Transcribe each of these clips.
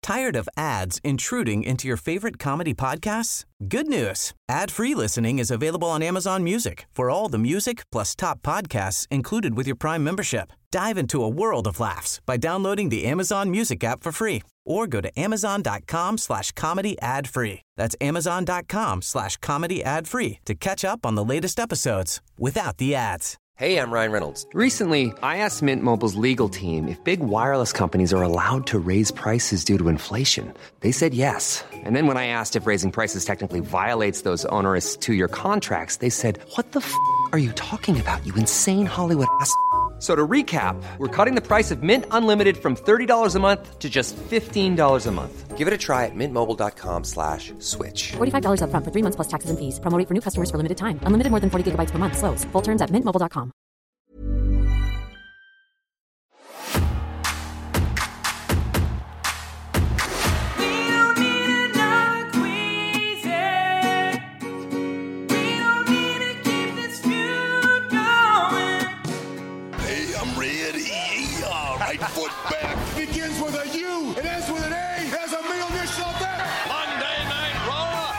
Tired of ads intruding into your favorite comedy podcasts? Good news. Ad-free listening is available on Amazon Music for all the music plus top podcasts included with your Prime membership. Dive into a world of laughs by downloading the Amazon Music app for free or go to amazon.com/comedy ad-free. That's amazon.com/comedy ad-free to catch up on the latest episodes without the ads. Hey, I'm Ryan Reynolds. Recently, I asked Mint Mobile's legal team if big wireless companies are allowed to raise prices due to inflation. They said yes. And then when I asked if raising prices technically violates those onerous two-year contracts, they said, "What the f*** are you talking about, you insane Hollywood ass?" So to recap, we're cutting the price of Mint Unlimited from $30 a month to just $15 a month. Give it a try at mintmobile.com/switch. $45 up front for 3 months plus taxes and fees. Promo rate for new customers for limited time. Unlimited more than 40 gigabytes per month. Slows full terms at mintmobile.com. Foot back. Begins with a U and ends with an A. There's a meal dish out there. Monday Night Raw,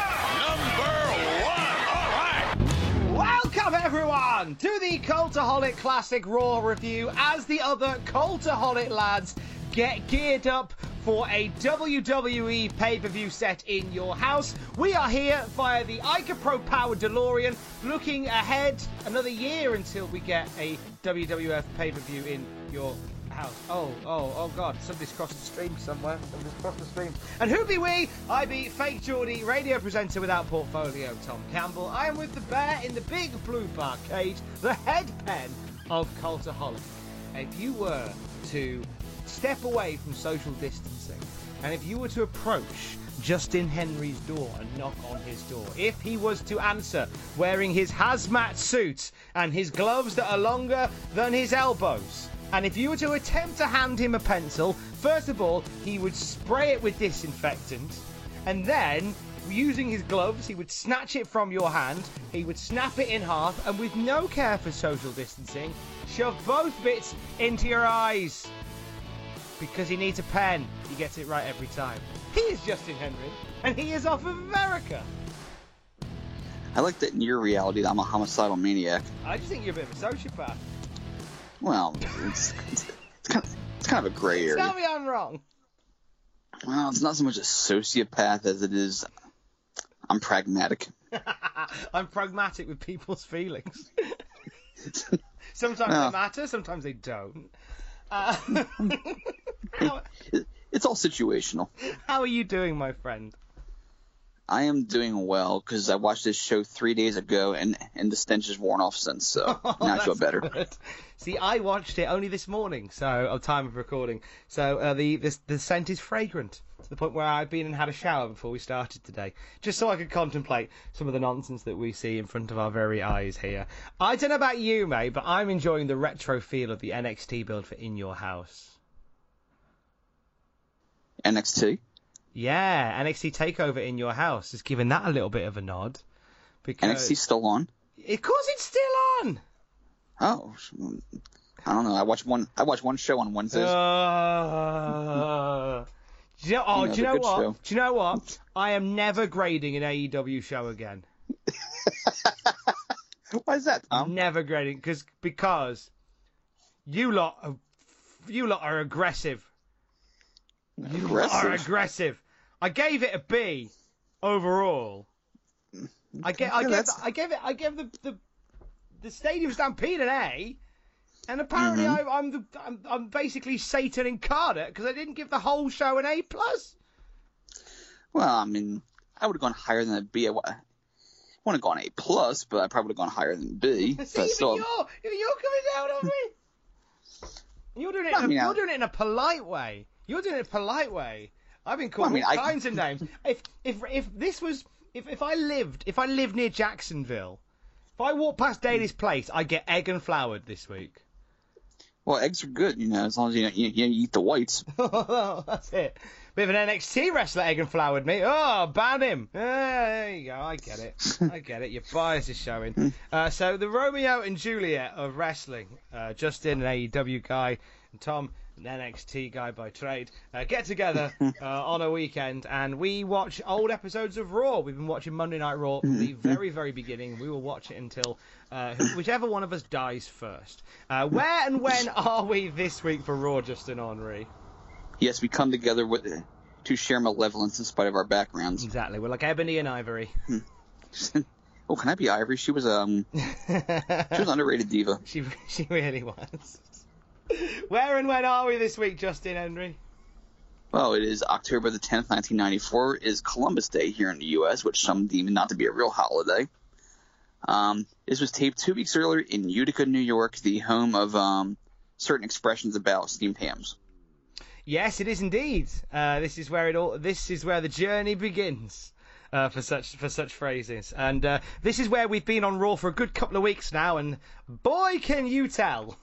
#1. All right. Welcome, everyone, to the Cultaholic Classic Raw review as the other Cultaholic lads get geared up for a WWE pay-per-view set in your house. We are here via the Ica Pro Power DeLorean, looking ahead another year until we get a WWF pay-per-view in your house. Oh God, somebody's crossed the stream somewhere. And who be we? I be fake Geordie, radio presenter without portfolio, Tom Campbell. I am with the bear in the big blue barcade, the head pen of Cultaholic. If you were to step away from social distancing, and if you were to approach Justin Henry's door and knock on his door, if he was to answer wearing his hazmat suit and his gloves that are longer than his elbows, and if you were to attempt to hand him a pencil, first of all, he would spray it with disinfectant, and then, using his gloves, he would snatch it from your hand, he would snap it in half, and with no care for social distancing, shove both bits into your eyes. Because he needs a pen. He gets it right every time. He is Justin Henry, and he is off of America. I like that in your reality that I'm a homicidal maniac. I just think you're a bit of a sociopath. Well, it's kind of a gray area. Tell me I'm wrong. Well, it's not so much a sociopath as it is I'm pragmatic. I'm pragmatic with people's feelings. Sometimes they matter, sometimes they don't. It's all situational. How are you doing, my friend? I am doing well because I watched this show 3 days ago and the stench has worn off since, so now I feel better. Good. See, I watched it only this morning, so at time of recording. So the scent is fragrant to the point where I've been and had a shower before we started today, just so I could contemplate some of the nonsense that we see in front of our very eyes here. I don't know about you, mate, but I'm enjoying the retro feel of the NXT build for In Your House. NXT? Yeah, NXT TakeOver In Your House has given that a little bit of a nod. Because NXT's still on? Of course it's still on! Oh, I don't know. I watch one show on Wednesdays. Do you know what? Show. Do you know what? I am never grading an AEW show again. Why is that, Tom? Never grading because you lot are aggressive. Are aggressive. I gave it a B overall. I gave the Stadium Stampede an A, and apparently I'm basically Satan incarnate because I didn't give the whole show an A+. Well, I mean, I would have gone higher than a B. I wouldn't have gone A+, but I probably would have gone higher than B. See, you're coming down on me. You're doing it in a polite way. You're doing it in a polite way. I've been called all kinds of names. If I lived near Jacksonville, if I walk past Daly's Place, I get egg and floured this week. Well, eggs are good, as long as you eat the whites. That's it. Bit of an NXT wrestler egg and floured me. Oh, ban him. There you go. I get it. Your bias is showing. So the Romeo and Juliet of wrestling. Justin, an AEW guy, and Tom, an NXT guy by trade, get together on a weekend and we watch old episodes of Raw. We've been watching Monday Night Raw from the very, very beginning. We will watch it until whichever one of us dies first. Where and when are we this week for Raw, Justin Henry? Yes, we come together to share malevolence in spite of our backgrounds. Exactly. We're like Ebony and Ivory. Oh, can I be Ivory? She was an underrated diva. She really was. Where and when are we this week, Justin Henry? Well, it is October the 10th, 1994. It is Columbus Day here in the U.S., which some deem not to be a real holiday. This was taped 2 weeks earlier in Utica, New York, the home of certain expressions about steamed hams. Yes, it is indeed. This is where the journey begins. For such phrases, and this is where we've been on Raw for a good couple of weeks now, and boy, can you tell!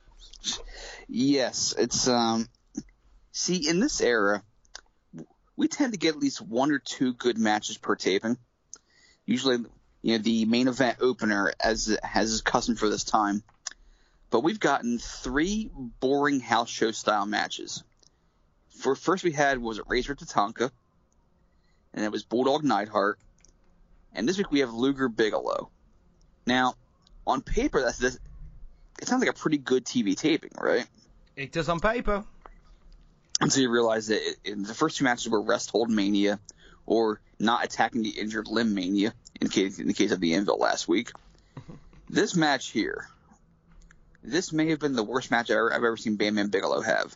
Yes, it's see, in this era, we tend to get at least 1 or 2 good matches per taping. Usually, the main event opener, as is custom for this time. But we've gotten 3 boring house show style matches. First we had Razor Tatanka. And it was Bulldog Neidhart. And this week we have Luger Bigelow. Now, on paper, it sounds like a pretty good TV taping, right? It does on paper. Until you realize that the first 2 matches were rest hold mania, or not attacking the injured limb mania, in the case of the Anvil last week. This match here, this may have been the worst match I've ever seen Bam Bam Bigelow have.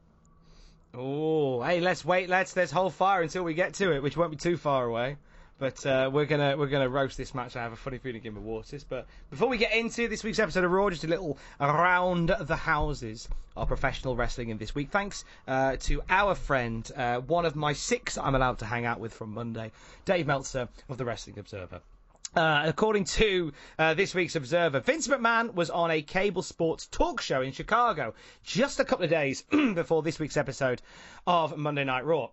Oh, hey, let's wait. Let's hold fire until we get to it, which won't be too far away. But we're gonna roast this match. I have a funny feeling in my waters. But before we get into this week's episode of Raw, just a little around the houses of professional wrestling in this week. Thanks to our friend, one of my 6 I'm allowed to hang out with from Monday, Dave Meltzer of the Wrestling Observer. According to this week's Observer, Vince McMahon was on a cable sports talk show in Chicago just a couple of days before this week's episode of Monday Night Raw.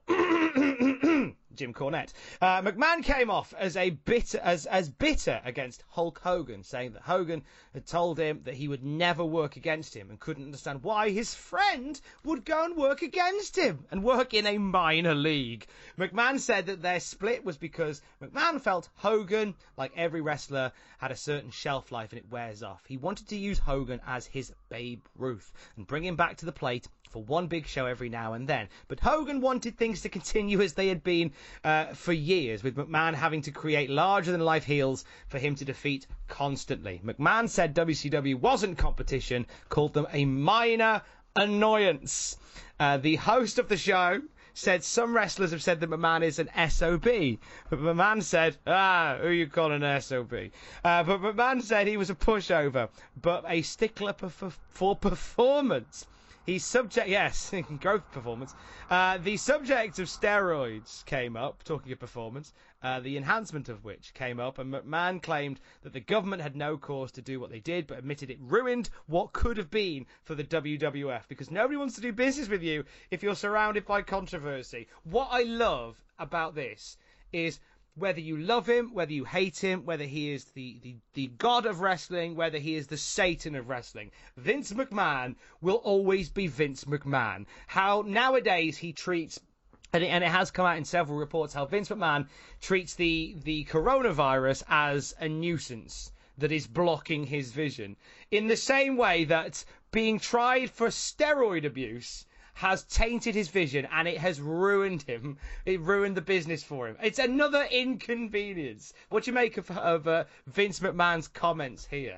Jim Cornette. McMahon came off as bitter against Hulk Hogan, saying that Hogan had told him that he would never work against him and couldn't understand why his friend would go and work against him and work in a minor league. McMahon said that their split was because McMahon felt Hogan, like every wrestler, had a certain shelf life and it wears off. He wanted to use Hogan as his Babe Ruth and bring him back to the plate for one big show every now and then. But Hogan wanted things to continue as they had been for years, with McMahon having to create larger-than-life heels for him to defeat constantly. McMahon said WCW wasn't competition, called them a minor annoyance. The host of the show said some wrestlers have said that McMahon is an SOB. But McMahon said, who you calling an SOB? But McMahon said he was a pushover, but a stickler for performance. He's growth performance. The subject of steroids came up, talking of performance, the enhancement of which came up, and McMahon claimed that the government had no cause to do what they did, but admitted it ruined what could have been for the WWF, because nobody wants to do business with you if you're surrounded by controversy. What I love about this is, whether you love him, whether you hate him, whether he is the god of wrestling, whether he is the Satan of wrestling, Vince McMahon will always be Vince McMahon. How nowadays he treats, and it has come out in several reports, how Vince McMahon treats the coronavirus as a nuisance that is blocking his vision. In the same way that being tried for steroid abuse has tainted his vision, and it has ruined him. It ruined the business for him. It's another inconvenience. What do you make of Vince McMahon's comments here?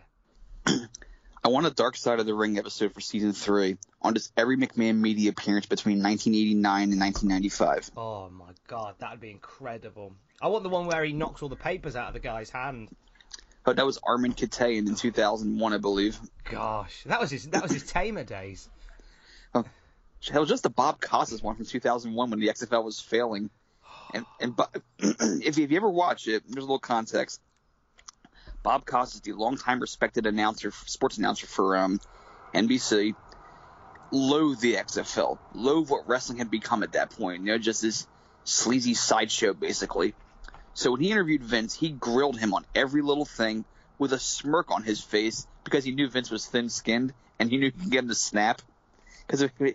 I want a Dark Side of the Ring episode for season 3 on just every McMahon media appearance between 1989 and 1995. Oh my God, that'd be incredible. I want the one where he knocks all the papers out of the guy's hand. Oh, that was Armin Katayan in 2001, I believe. Gosh, that was his Tamer days. Oh. It was just the Bob Costas one from 2001 when the XFL was failing. And if you ever watch it, there's a little context. Bob Costas, the longtime respected sports announcer for NBC, loathed the XFL, loathed what wrestling had become at that point. Just this sleazy sideshow, basically. So when he interviewed Vince, he grilled him on every little thing with a smirk on his face because he knew Vince was thin-skinned and he knew he could get him to snap. Because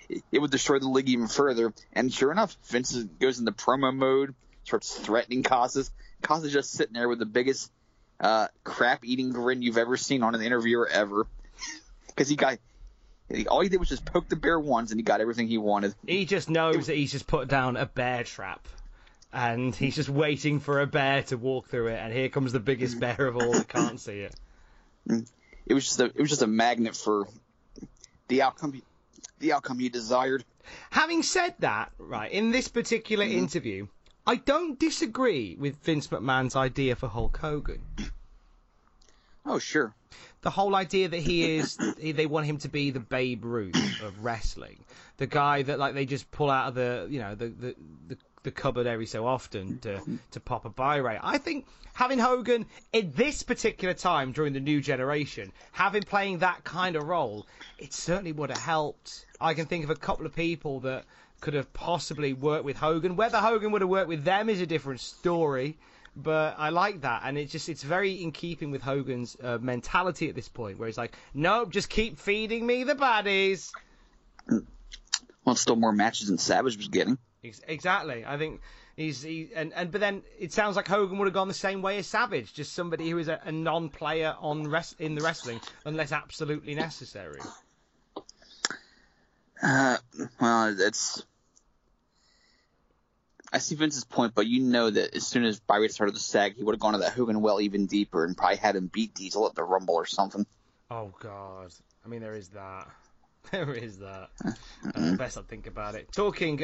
it would destroy the league even further. And sure enough, Vince goes into promo mode, starts threatening Casas. Casas just sitting there with the biggest crap-eating grin you've ever seen on an interviewer ever. Because all he did was just poke the bear once, and he got everything he wanted. He just knows that he's just put down a bear trap. And he's just waiting for a bear to walk through it, and here comes the biggest bear of all that can't see it. It was just a magnet for the outcome he desired. Having said that, right, in this particular interview, I don't disagree with Vince McMahon's idea for Hulk Hogan. Oh, sure. The whole idea that they want him to be the Babe Ruth of wrestling, the guy that like they just pull out of the cupboard every so often to pop a buy rate. I think having Hogan in this particular time during the new generation, having playing that kind of role, it certainly would have helped. I can think of a couple of people that could have possibly worked with Hogan. Whether Hogan would have worked with them is a different story, but I like that, and it's very in keeping with Hogan's mentality at this point, where he's like, nope, just keep feeding me the baddies. Well, still more matches than Savage was getting. Exactly. I think but then it sounds like Hogan would have gone the same way as Savage, just somebody who is a non-player in the wrestling unless absolutely necessary. Well, I see Vince's point, but you know that as soon as Byron started the sag, he would have gone to that Hogan well even deeper and probably had him beat Diesel at the Rumble or something. Oh God! I mean, there is that. There is that. Best not think about it. Talking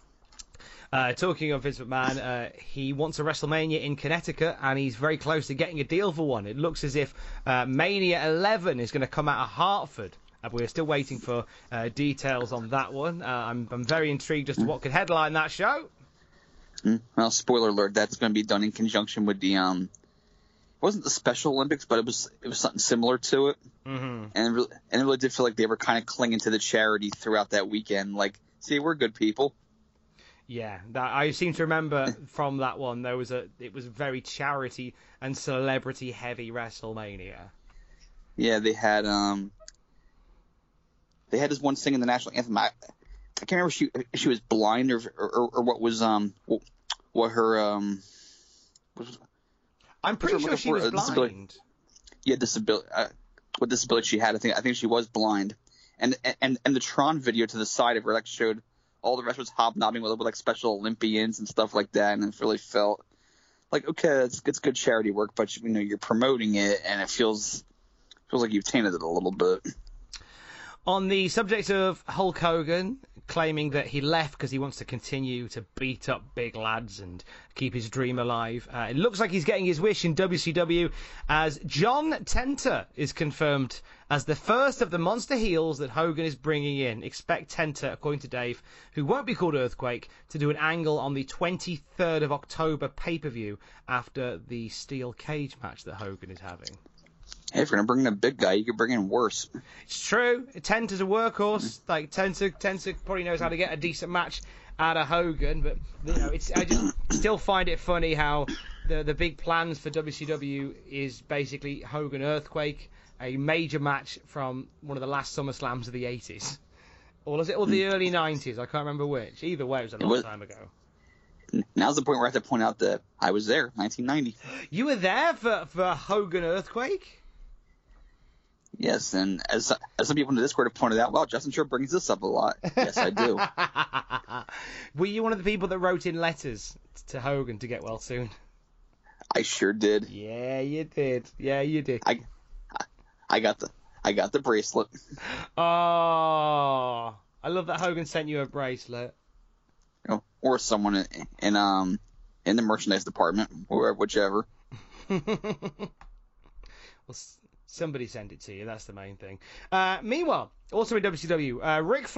of Vince McMahon, he wants a WrestleMania in Connecticut, and he's very close to getting a deal for one. It looks as if Mania 11 is going to come out of Hartford. We're still waiting for details on that one. I'm very intrigued as to what could headline that show. Well, spoiler alert, that's going to be done in conjunction with the it wasn't the Special Olympics, but it was something similar to it. Mm-hmm. And it really did feel like they were kind of clinging to the charity throughout that weekend. Like, see, we're good people. Yeah, I seem to remember from that one it was very charity and celebrity heavy WrestleMania. Yeah, they had this one singing the national anthem. I can't remember if she was blind or what was what her I'm pretty sure she was blind. Disability. Yeah, disability. What disability she had? I think she was blind. And the Tron video to the side of her like showed all the wrestlers hobnobbing with like Special Olympians and stuff like that, and it really felt like, okay, it's good charity work, but you're promoting it, and it feels like you've tainted it a little bit. On the subject of Hulk Hogan claiming that he left because he wants to continue to beat up big lads and keep his dream alive, it looks like he's getting his wish in WCW as John Tenta is confirmed as the first of the monster heels that Hogan is bringing in. Expect Tenta, according to Dave, who won't be called Earthquake, to do an angle on the 23rd of October pay-per-view after the steel cage match that Hogan is having. Hey, if you're going to bring in a big guy, you could bring in worse. It's true. Tenta's a workhorse. Like, Tenta probably knows how to get a decent match out of Hogan, but, I just still find it funny how the big plans for WCW is basically Hogan Earthquake, a major match from one of the last SummerSlams of the 80s. Or was it the early 90s? I can't remember which. Either way, it was a long time ago. Now's the point where I have to point out that I was there, 1990. You were there for Hogan Earthquake? Yes, and as some people in the Discord have pointed out, well, Justin sure brings this up a lot. Yes, I do. Were you one of the people that wrote in letters to Hogan to get well soon? I sure did. Yeah, you did. Yeah, you did. I got the bracelet. Oh, I love that Hogan sent you a bracelet. Or someone in the merchandise department, or whichever. Well, somebody sent it to you. That's the main thing. Meanwhile, also in WCW, Rick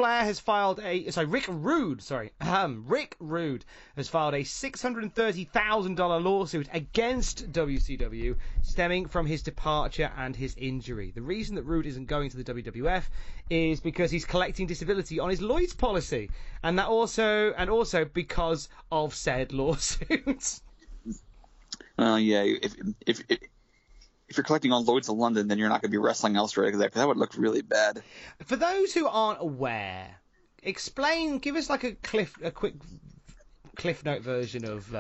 Rude has filed a $630,000 lawsuit against WCW, stemming from his departure and his injury. The reason that Rude isn't going to the WWF is because he's collecting disability on his Lloyd's policy, and also because of said lawsuits. Yeah, if you're collecting on Lloyd's of London, then you're not going to be wrestling elsewhere, because that would look really bad. For those who aren't aware, Give us like a quick Cliff Note version of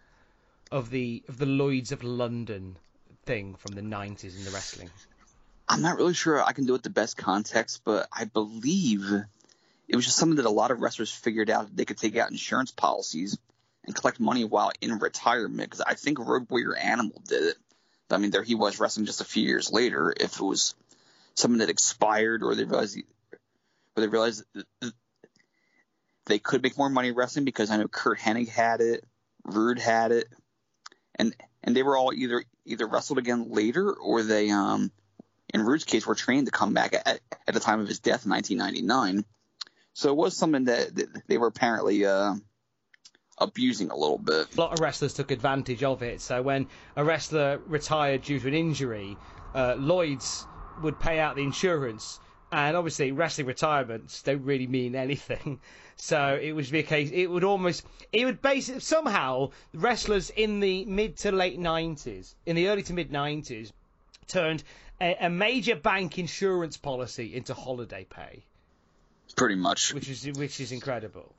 the Lloyds of London thing from the 90s in the wrestling. I'm not really sure I can do it the best context, but I believe it was just something that a lot of wrestlers figured out that they could take out insurance policies and collect money while in retirement. Because I think Road Warrior Animal did it. I mean, there he was wrestling just a few years later. If it was something that expired, or they realized that they could make more money wrestling, because I know Kurt Hennig had it, Rude had it, and they were all either wrestled again later, or they in Rude's case were trained to come back at the time of his death in 1999. So it was something that they were apparently abusing a little bit. A lot of wrestlers took advantage of it. So when a wrestler retired due to an injury, Lloyd's would pay out the insurance. And obviously, wrestling retirements don't really mean anything. So it would be a case. It would basically somehow wrestlers in the mid to late 90s, in the early to mid 90s, turned a major bank insurance policy into holiday pay. Pretty much. Which is incredible.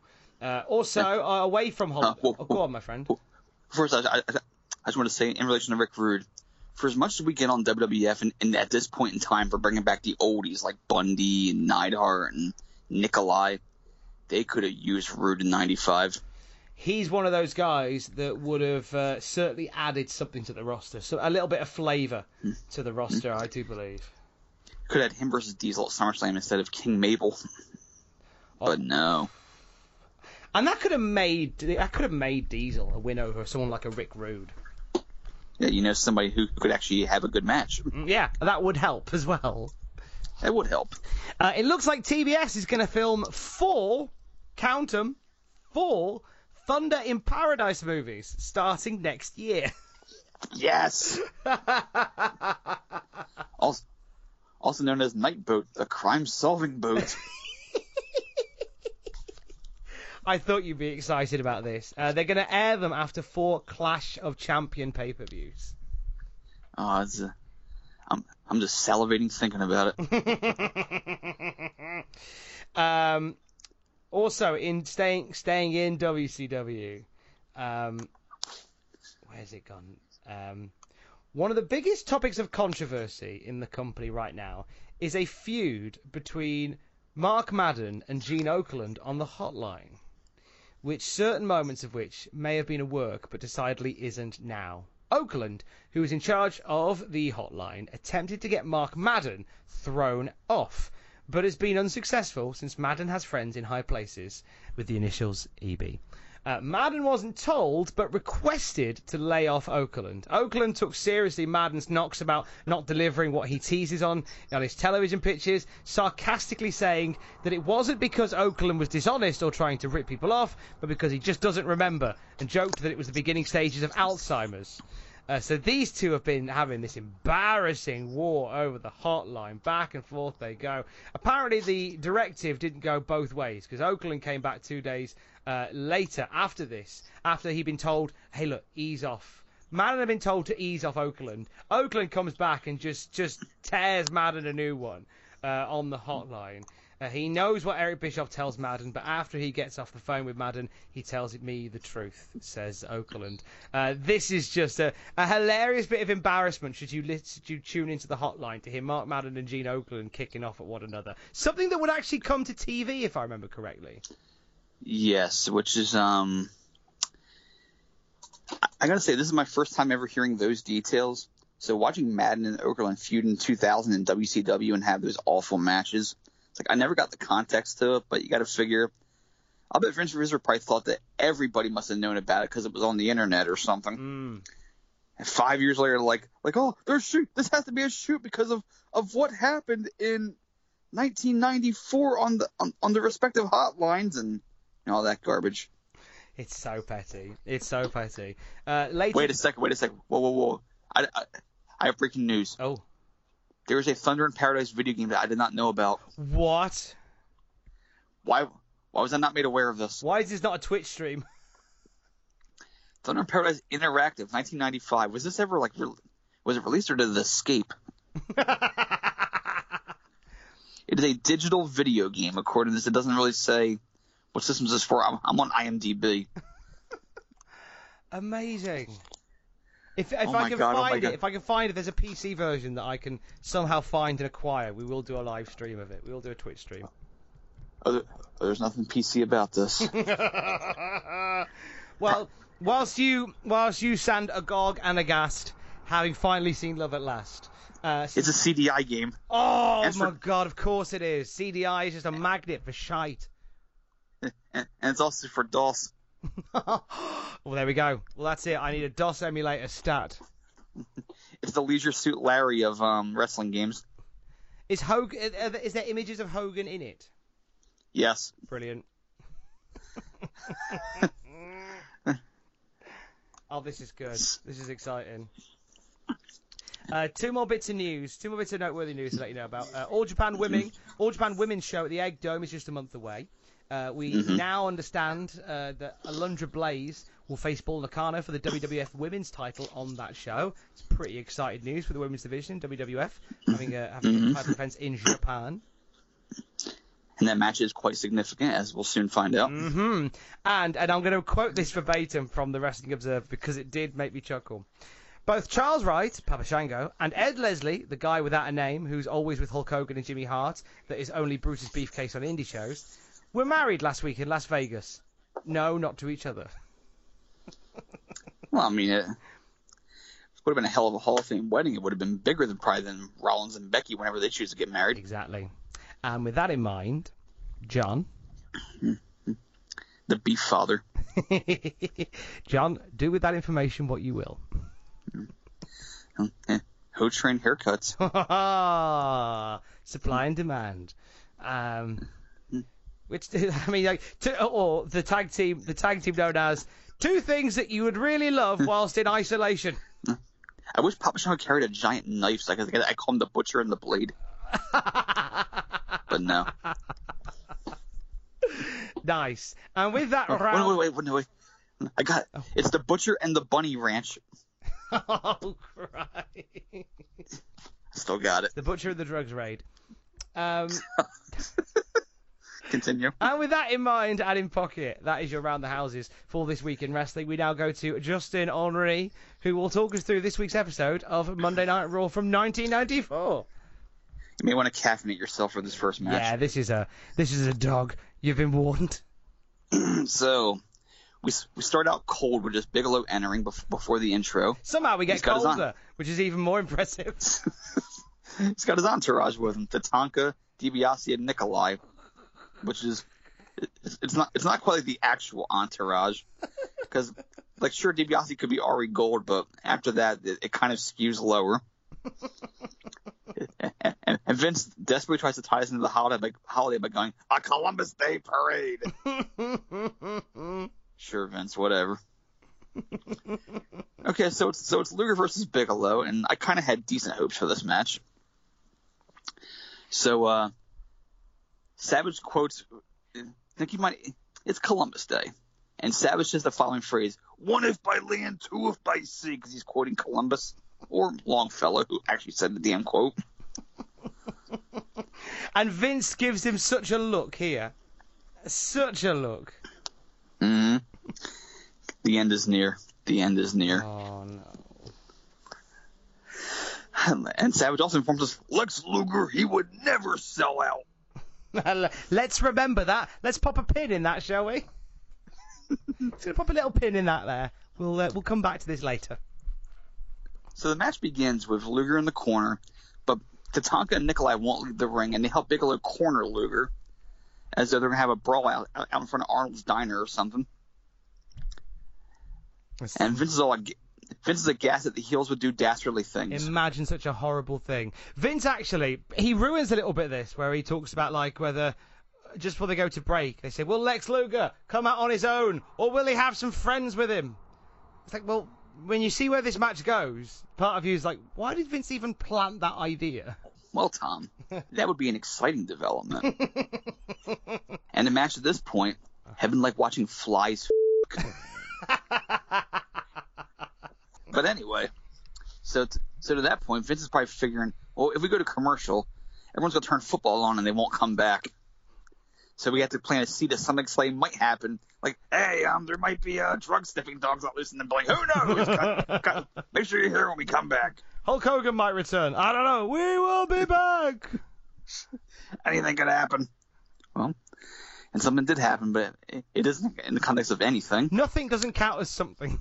Away from holiday. Go on, my friend. First, I just want to say, in relation to Rick Rude, for as much as we get on WWF and at this point in time for bringing back the oldies like Bundy and Neidhart and Nikolai, they could have used Rude in 95. He's one of those guys that would have certainly added something to the roster. So a little bit of flavour to the roster, I do believe. Could have had him versus Diesel at SummerSlam instead of King Mabel. But no. And that could have made Diesel a win over someone like a Rick Rude. Yeah, somebody who could actually have a good match. Yeah, that would help as well. That would help. It looks like TBS is going to film 4 Thunder in Paradise movies starting next year. Yes. Also known as Night Boat, a crime-solving boat. I thought you'd be excited about this. They're going to air them after 4 Clash of Champion pay-per-views. Oh, I'm just salivating thinking about it. Also, staying in WCW, where's it gone? One of the biggest topics of controversy in the company right now is a feud between Mark Madden and Gene Okerlund on the Hotline, which certain moments of which may have been a work, but decidedly isn't now. Okerlund, who was in charge of the Hotline, attempted to get Mark Madden thrown off, but has been unsuccessful since Madden has friends in high places with the initials EB. Madden wasn't told, but requested to lay off Okerlund. Okerlund took seriously Madden's knocks about not delivering what he teases on his television pitches, sarcastically saying that it wasn't because Okerlund was dishonest or trying to rip people off, but because he just doesn't remember, and joked that it was the beginning stages of Alzheimer's. So these two have been having this embarrassing war over the Hotline. Back and forth they go. Apparently the directive didn't go both ways, because Okerlund came back 2 days later after this, after he'd been told, hey, look, ease off. Madden had been told to ease off Okerlund. Okerlund comes back and just tears Madden a new one on the Hotline. He knows what Eric Bischoff tells Madden, but after he gets off the phone with Madden, he tells me the truth, says Okerlund. This is just a hilarious bit of embarrassment should you tune into the Hotline to hear Mark Madden and Gene Okerlund kicking off at one another. Something that would actually come to TV, if I remember correctly. Yes, which is, I gotta say, this is my first time ever hearing those details. So watching Madden and Okerlund feud in 2000 in WCW and have those awful matches, it's like I never got the context to it, but you gotta figure, I'll bet Vince Rizzo probably thought that everybody must have known about it because it was on the internet or something. And 5 years later, like, oh, there's shoot. This has to be a shoot because of what happened in 1994 on the respective hotlines and all that garbage. It's so petty. It's so petty. Later... Wait a second. Whoa. I have breaking news. Oh. There is a Thunder in Paradise video game that I did not know about. What? Why was I not made aware of this? Why is this not a Twitch stream? Thunder in Paradise Interactive, 1995. Was this ever, was it released or did it escape? It is a digital video game. According to this, it doesn't really say what systems it's for. I'm on IMDb. Amazing. If I can find if there's a PC version that I can somehow find and acquire, we will do a live stream of it. We will do a Twitch stream. There's nothing PC about this. Well, whilst you stand agog and aghast, having finally seen Love at Last. It's a CDI game. Oh my God! Of course it is. CDI is just a magnet for shite. And it's also for DOS. Well, there we go. Well, that's it. I need a DOS emulator stat. It's the Leisure Suit Larry of wrestling games. Is there images of Hogan in it? Yes. Brilliant. Oh, this is good. This is exciting. Two more bits of noteworthy news to let you know about. All Japan Women's show at the Egg Dome is just a month away. We now understand that Alundra Blaze will face Bull Nakano for the WWF Women's title on that show. It's pretty exciting news for the women's division, WWF, having a title defense in Japan. And that match is quite significant, as we'll soon find out. Mm-hmm. And I'm going to quote this verbatim from the Wrestling Observer because it did make me chuckle. Both Charles Wright, Papa Shango, and Ed Leslie, the guy without a name who's always with Hulk Hogan and Jimmy Hart, that is only Bruce's beefcase on indie shows, were married last week in Las Vegas. No, not to each other. Well, I mean, it would have been a hell of a Hall of Fame wedding. It would have been bigger than Rollins and Becky whenever they choose to get married. Exactly. And with that in mind, John. The beef father. John, do with that information what you will. Ho train haircuts. Supply and demand. Which, I mean, like, or the tag team known as two things that you would really love whilst in isolation. I wish Papa Shango carried a giant knife so I call him the Butcher and the Blade. But no. Nice. And with that Wait. I got it. It's the Butcher and the Bunny Ranch. Oh, Christ. Still got it. The Butcher and the Drugs Raid. Continue. And with that in mind and in pocket, that is your Round the Houses for this week in wrestling. We now go to Justin Henry, who will talk us through this week's episode of Monday Night Raw from 1994. You may want to caffeinate yourself for this first match. Yeah, this is a dog. You've been warned. So, we start out cold with just Bigelow entering before the intro. Somehow we get colder, which is even more impressive. He's got his entourage with him: Tatanka, DiBiase, and Nikolai. Which is, it's not quite like the actual entourage, because like sure DiBiase could be Ari Gold, but after that it kind of skews lower. and Vince desperately tries to tie us into the holiday by going a Columbus Day parade. Sure, Vince, whatever. Okay, so it's Luger versus Bigelow, and I kind of had decent hopes for this match. So Savage quotes, it's Columbus Day. And Savage says the following phrase, one if by land, two if by sea, because he's quoting Columbus, or Longfellow, who actually said the damn quote. And Vince gives him such a look here. Such a look. Mm-hmm. The end is near. The end is near. Oh, no. And Savage also informs us, Lex Luger, he would never sell out. Let's remember that. Let's pop a pin in that, shall we? Let's pop a little pin in that there. We'll come back to this later. So the match begins with Luger in the corner, but Tatanka and Nikolai won't leave the ring, and they help Bigelow corner Luger, as though they're going to have a brawl out in front of Arnold's Diner or something. And Vince is aghast that the heels would do dastardly things. Imagine such a horrible thing. Vince actually, he ruins a little bit of this, where he talks about like whether, just before they go to break, they say, will Lex Luger come out on his own, or will he have some friends with him? It's like, well, when you see where this match goes, part of you is like, why did Vince even plant that idea? Well, Tom, that would be an exciting development. And the match at this point, heaven like watching flies But anyway, so to that point, Vince is probably figuring, well, if we go to commercial, everyone's going to turn football on and they won't come back. So we have to plant a seed that something slaying might happen. Like, hey, there might be drug sniffing dogs out loose in the building. Who knows? Make sure you're here when we come back. Hulk Hogan might return. I don't know. We will be back. Anything could happen. Well, and something did happen, but it isn't in the context of anything. Nothing doesn't count as something.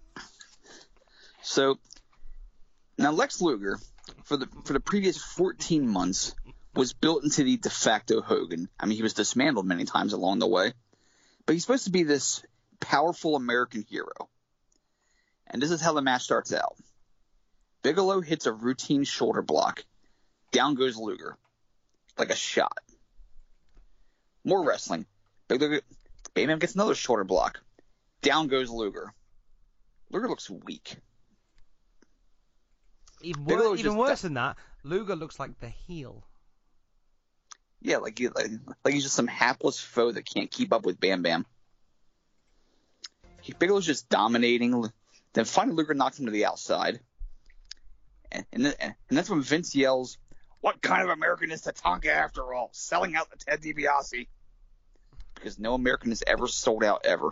So now Lex Luger, for the previous 14 months, was built into the de facto Hogan. I mean, he was dismantled many times along the way, but he's supposed to be this powerful American hero. And this is how the match starts out. Bigelow hits a routine shoulder block. Down goes Luger, like a shot. More wrestling. Bam Bam gets another shoulder block. Down goes Luger. Luger looks weak. Even worse than that, Luger looks like the heel. Yeah, like he's just some hapless foe that can't keep up with Bam Bam. Bigelow's just dominating. Then finally Luger knocks him to the outside. And that's when Vince yells, "What kind of American is Tatanka after all? Selling out the Ted DiBiase." Because no American has ever sold out ever.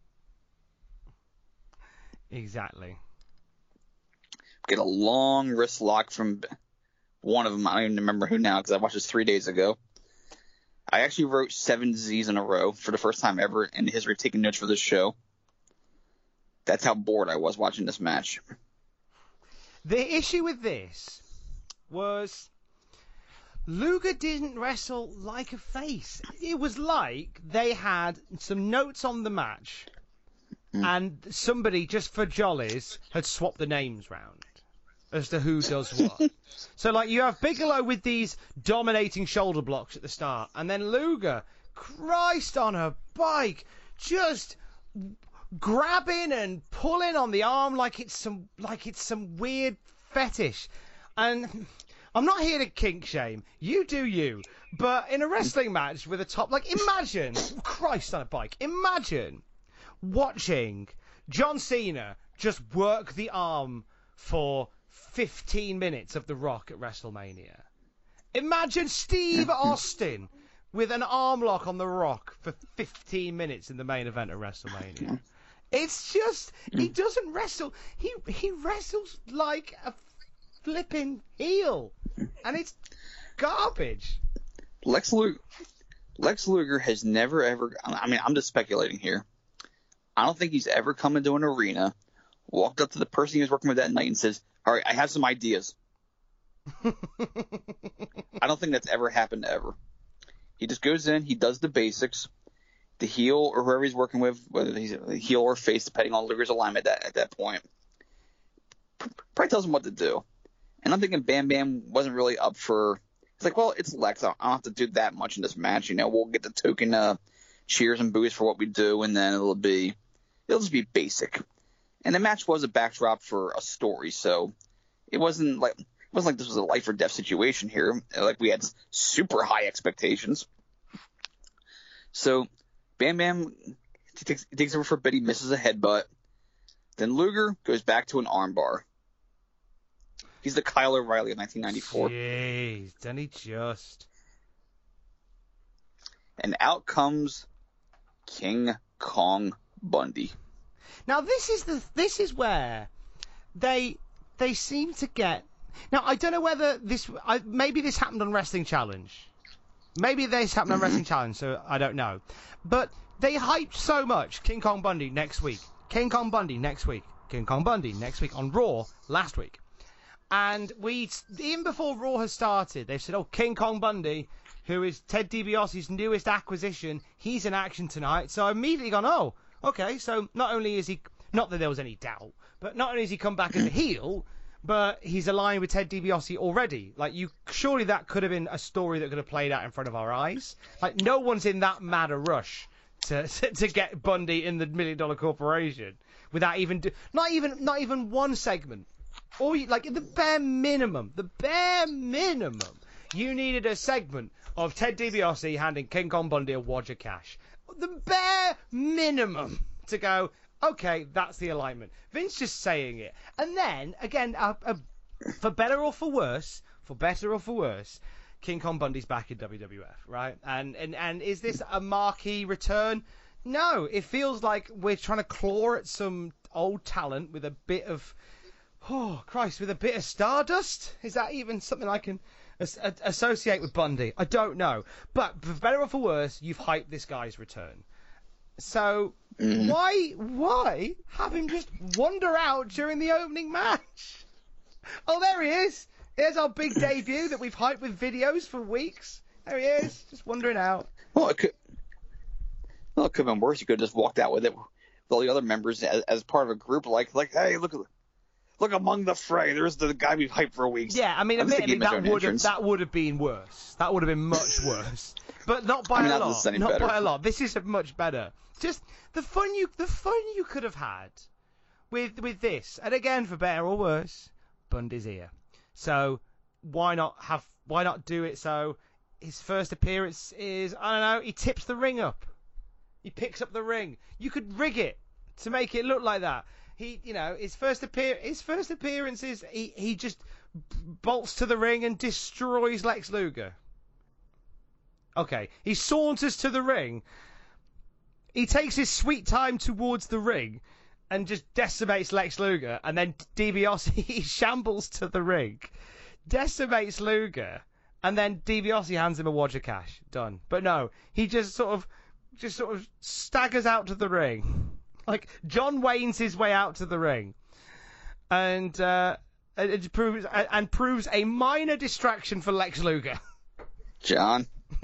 Exactly. Get a long wrist lock from one of them. I don't even remember who now because I watched this 3 days ago. I actually wrote 7 Z's in a row for the first time ever in the history of taking notes for this show. That's how bored I was watching this match. The issue with this was Luger didn't wrestle like a face. It was like they had some notes on the match and somebody, just for jollies, had swapped the names round as to who does what. So, like, you have Bigelow with these dominating shoulder blocks at the start, and then Luger, Christ on a bike, just grabbing and pulling on the arm like it's some weird fetish. And I'm not here to kink shame. You do you. But in a wrestling match with a top, like, imagine, Christ on a bike, imagine watching John Cena just work the arm for 15 minutes of The Rock at WrestleMania. Imagine Steve Austin with an arm lock on The Rock for 15 minutes in the main event of WrestleMania. It's just, he doesn't wrestle. He wrestles like a flipping heel. And it's garbage. Lex Luger has never, ever, I mean, I'm just speculating here. I don't think he's ever come into an arena, walked up to the person he was working with that night and says, "All right, I have some ideas." I don't think that's ever happened ever. He just goes in, he does the basics. The heel or whoever he's working with, whether he's a heel or face, depending on Luger's alignment at that point, probably tells him what to do. And I'm thinking Bam Bam wasn't really up for. It's like, well, it's Lex. I don't have to do that much in this match. You know, we'll get the token cheers and boos for what we do, and then it'll just be basic. And the match was a backdrop for a story, so it wasn't like this was a life or death situation here. Like, we had super high expectations. So Bam Bam takes over for a bit. He misses a headbutt. Then Luger goes back to an armbar. He's the Kyle O'Reilly of 1994. Jeez, didn't he just? And out comes King Kong Bundy. Now this is where they seem to get. Now I don't know whether maybe this happened on Wrestling Challenge. Maybe this happened on Wrestling Challenge, so I don't know. But they hyped so much King Kong Bundy next week. King Kong Bundy next week. King Kong Bundy next week on Raw last week. And even before Raw has started, they've said, "Oh, King Kong Bundy, who is Ted DiBiase's newest acquisition, he's in action tonight." So I immediately gone, "Oh, okay." So not only is he, not that there was any doubt, but not only has he come back as a heel, but he's aligned with Ted DiBiase already. Like, surely that could have been a story that could have played out in front of our eyes. Like, no one's in that mad a rush to get Bundy in the $1 Million Corporation without not even one segment. Or, like, the bare minimum, you needed a segment of Ted DiBiase handing King Kong Bundy a wad of cash. The bare minimum to go, okay, that's the alignment. Vince just saying it. And then, again, for better or for worse, King Kong Bundy's back in WWF, right? And is this a marquee return? No, it feels like we're trying to claw at some old talent with a bit of, with a bit of stardust. Is that even something I can associate with Bundy? I don't know. But for better or for worse, you've hyped this guy's return. So why have him just wander out during the opening match? Oh, there he is. Here's our big debut that we've hyped with videos for weeks. There he is, just wandering out. Well, it could have been worse. You could have just walked out with it with all the other members as part of a group, like, hey, look among the fray. There's the guy we've hyped for weeks. Yeah, I mean, admittedly, that would have been worse. That would have been much worse. But not by a lot. Not by a lot. This is much better. Just the fun you could have had with this, and again, for better or worse, Bundy's here. So why not do it so his first appearance is, I don't know, he tips the ring up. He picks up the ring. You could rig it to make it look like that. His first appearance is he just bolts to the ring and destroys Lex Luger. Okay, he saunters to the ring. He takes his sweet time towards the ring and just decimates Lex Luger, and then DiBiase shambles to the ring, decimates Luger, and then DiBiase hands him a wad of cash. Done. But no, he just sort of staggers out to the ring, like John Wayne's his way out to the ring, and it proves a minor distraction for Lex Luger. John.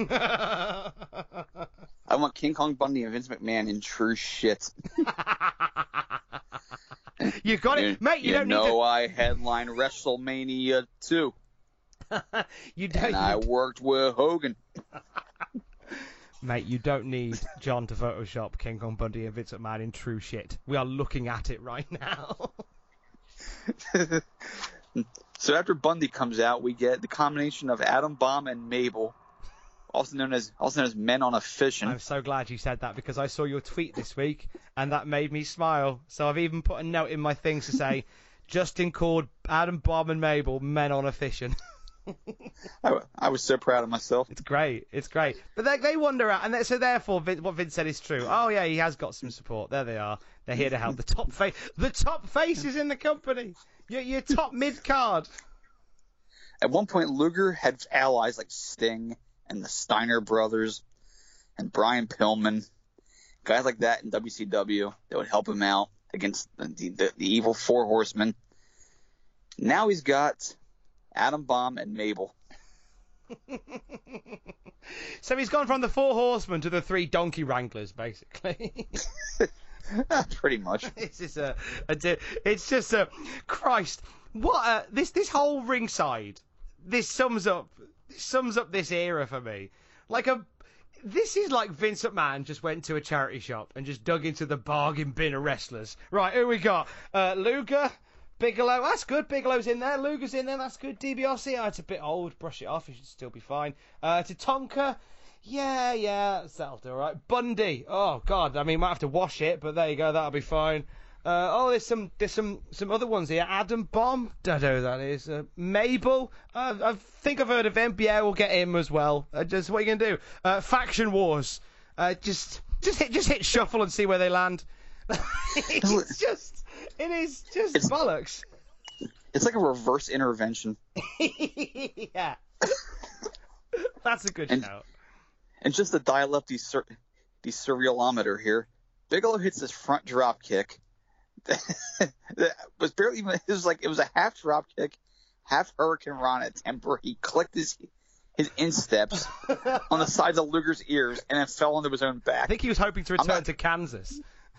I want King Kong Bundy and Vince McMahon in true shit. You got it, mate. You don't need to. I headlined WrestleMania 2. I worked with Hogan. Mate, you don't need John to Photoshop King Kong Bundy and Vince McMahon in true shit. We are looking at it right now. So after Bundy comes out, we get the combination of Adam Bomb and Mabel, also known as Men on a Fission. I'm so glad you said that, because I saw your tweet this week and that made me smile. So I've even put a note in my things to say, Justin called Adam Bomb and Mabel Men on a Fission. I was so proud of myself. It's great. But they wander out, and so therefore what Vince said is true. Oh yeah, he has got some support. There they are. They're here to help. The top face is in the company. Your top mid card. At one point, Luger had allies like Sting and the Steiner brothers and Brian Pillman, guys like that in WCW that would help him out against the evil Four Horsemen. Now he's got Adam Bomb and Mabel. So he's gone from the Four Horsemen to the Three Donkey Wranglers, basically. Pretty much. It's just a Christ. What this whole ringside. This sums up this era for me. This is like Vince McMahon just went to a charity shop and just dug into the bargain bin of wrestlers. Right, who we got? Luger. Bigelow, that's good. Bigelow's in there. Luger's in there. That's good. DiBiase, it's a bit old. Brush it off. It should still be fine. Tatanka, yeah, that'll do all right. Bundy, oh God, I mean, might have to wash it, but there you go. That'll be fine. There's some other ones here. Adam Bomb, don't know who that is. Mabel, I think I've heard of him. Yeah, we'll get him as well. Just what are you gonna do? Faction Wars. Just hit shuffle and see where they land. It is just bollocks. It's like a reverse intervention. Yeah. That's a good shout. And just to dial up the serialometer here, Bigelow hits this front drop kick. That was barely even, it was a half drop kick, half Hurricane Rana attempt where he clicked his insteps on the sides of Luger's ears and then fell onto his own back. I think he was hoping to return to Kansas.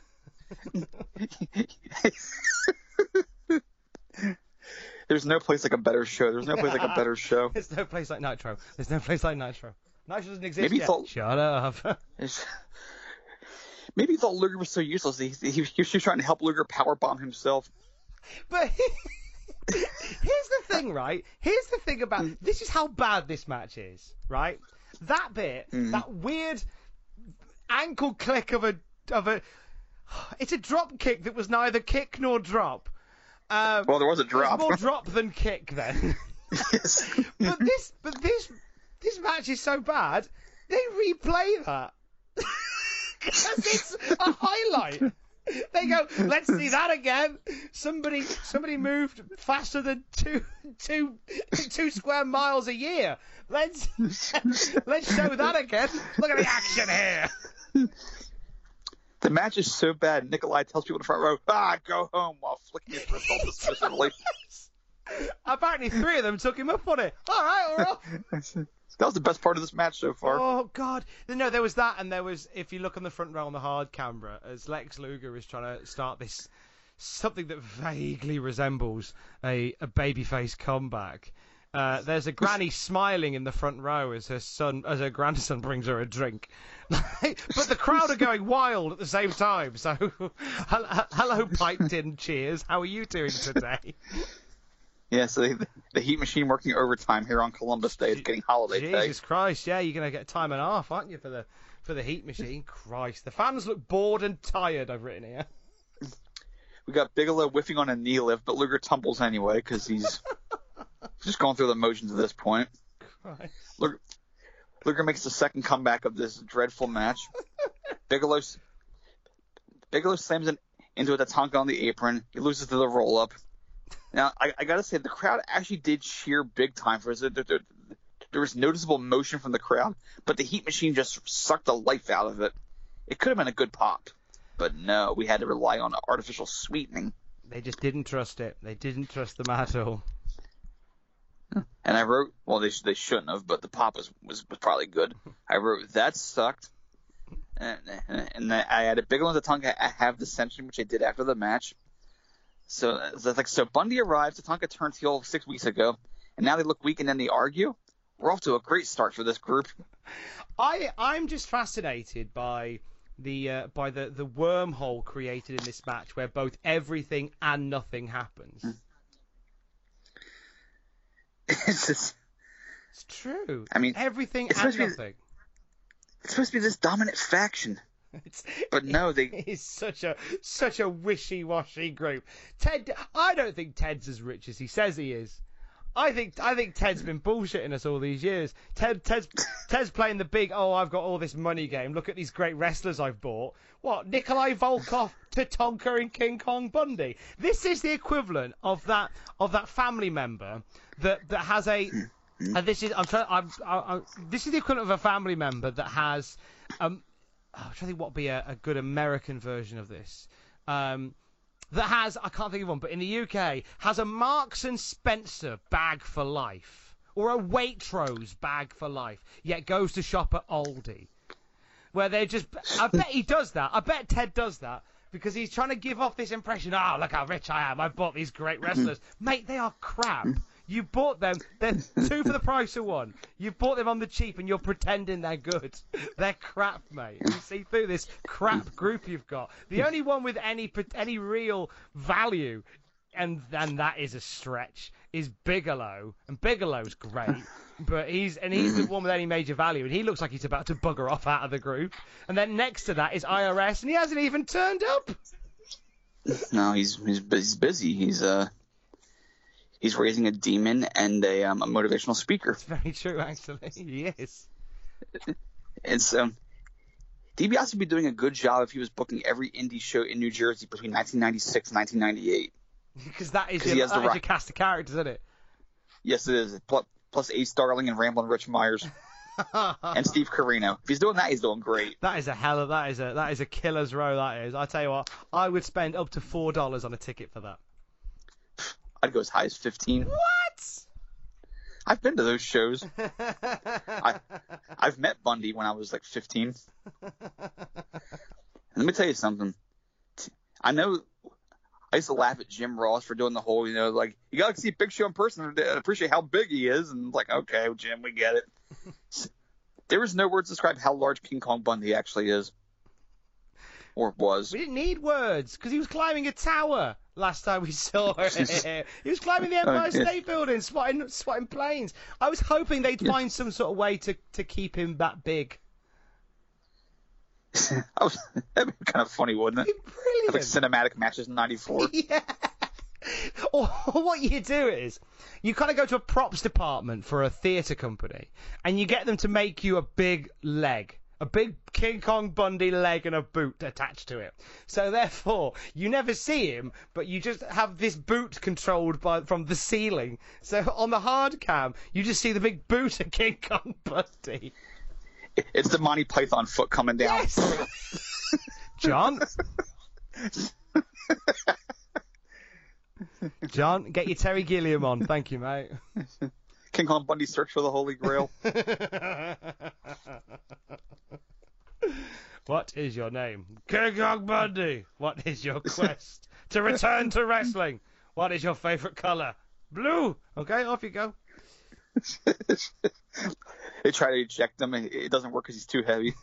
There's no place like a better show. There's no place like a better show. There's no place like Nitro. Nitro doesn't exist yet. Shut up. Maybe he thought Luger was so useless. He was trying to help Luger powerbomb himself. But here's the thing, right? Here's the thing about this is how bad this match is, right? That bit, that weird ankle click of a. It's a drop kick that was neither kick nor drop. Well, there was a drop. More drop than kick then. Yes. but this this match is so bad, they replay that. Because it's a highlight. They go, let's see that again. Somebody moved faster than two square miles a year. Let's show that again. Look at the action here. The match is so bad, Nikolai tells people in the front row, go home, while flicking his wrist all dismissively. Apparently 3 of them took him up on it. All right, we're off. That was the best part of this match so far. Oh, God. No, there was that, and there was, if you look on the front row on the hard camera, as Lex Luger is trying to start this, something that vaguely resembles a babyface comeback. There's a granny smiling in the front row as her grandson brings her a drink. But the crowd are going wild at the same time. So, hello, piped in cheers. How are you doing today? Yeah, so the Heat Machine working overtime here on Columbus Day is getting holiday pay. Jesus Christ, yeah, you're going to get time and a half, aren't you, for the Heat Machine? Christ, the fans look bored and tired, I've written here. We got Bigelow whiffing on a knee lift, but Luger tumbles anyway because he's just going through the motions at this point. Luger makes the second comeback of this dreadful match. Bigelow slams into a Tatanka on the apron. He loses to the roll-up. Now, I got to say, the crowd actually did cheer big time for us. There was noticeable motion from the crowd, but the Heat Machine just sucked the life out of it. It could have been a good pop, but no, we had to rely on artificial sweetening. They just didn't trust it. They didn't trust them at all. And I wrote, well, they shouldn't have, but the pop was probably good. I wrote, that sucked. And I added, Bigelow and Tatanka have dissension, which I did after the match. So Bundy arrives, Tatanka turned heel 6 weeks ago, and now they look weak and then they argue. We're off to a great start for this group. I'm just fascinated by the wormhole created in this match where both everything and nothing happens. It's true. I mean, everything and nothing. It's supposed to be this dominant faction. But no, it's such a wishy-washy group. I don't think Ted's as rich as he says he is. I think Ted's been bullshitting us all these years. Ted's playing the big, I've got all this money game. Look at these great wrestlers I've bought. What, Nikolai Volkov, Tatanka, and King Kong Bundy? This is the equivalent of that family member that has a. And this is this is the equivalent of a family member that has. I'm trying to think what would be a good American version of this. That has, I can't think of one, but in the UK, has a Marks and Spencer bag for life. Or a Waitrose bag for life. Yet goes to shop at Aldi. Where they're just, I bet he does that. I bet Ted does that. Because he's trying to give off this impression, look how rich I am. I've bought these great wrestlers. Mate, they are crap. You bought them. They're 2 for the price of 1. You've bought them on the cheap and you're pretending they're good. They're crap, mate. You see through this crap group you've got. The only one with any real value, and that is a stretch, is Bigelow. And Bigelow's great. But he's the one with any major value, and he looks like he's about to bugger off out of the group. And then next to that is IRS, and he hasn't even turned up. No, he's busy. He's raising a demon and a motivational speaker. It's very true, actually. He is. And so, DiBiase would be doing a good job if he was booking every indie show in New Jersey between 1996 and 1998. Because that is your cast of characters, isn't it? Yes, it is. Plus Ace Darling and Ramblin' Rich Myers. And Steve Corino. If he's doing that, he's doing great. That is a killer's row, that is. I tell you what, I would spend up to $4 on a ticket for that. I'd go as high as 15. What? I've been to those shows. I've met Bundy when I was like 15. Let me tell you something. I know I used to laugh at Jim Ross for doing the whole, you got to see Big Show in person to appreciate how big he is. And like, okay, Jim, we get it. There was no words to describe how large King Kong Bundy actually is. Or was. We didn't need words, because he was climbing a tower last time we saw it. He was climbing the Empire State Building, swatting planes. I was hoping they'd find some sort of way to keep him that big. That'd be kind of funny, wouldn't it? Brilliant. Like cinematic matches in '94. Yeah. Or what you do is, you kind of go to a props department for a theatre company, and you get them to make you a big leg. A big King Kong Bundy leg and a boot attached to it. So therefore, you never see him, but you just have this boot controlled from the ceiling. So on the hard cam, you just see the big boot of King Kong Bundy. It's the Monty Python foot coming down. Yes! John? John, get your Terry Gilliam on. Thank you, mate. King Kong Bundy search for the Holy Grail. What is your name? King Kong Bundy. What is your quest to return to wrestling? What is your favourite colour? Blue. Okay, off you go. They try to eject him. It doesn't work because he's too heavy.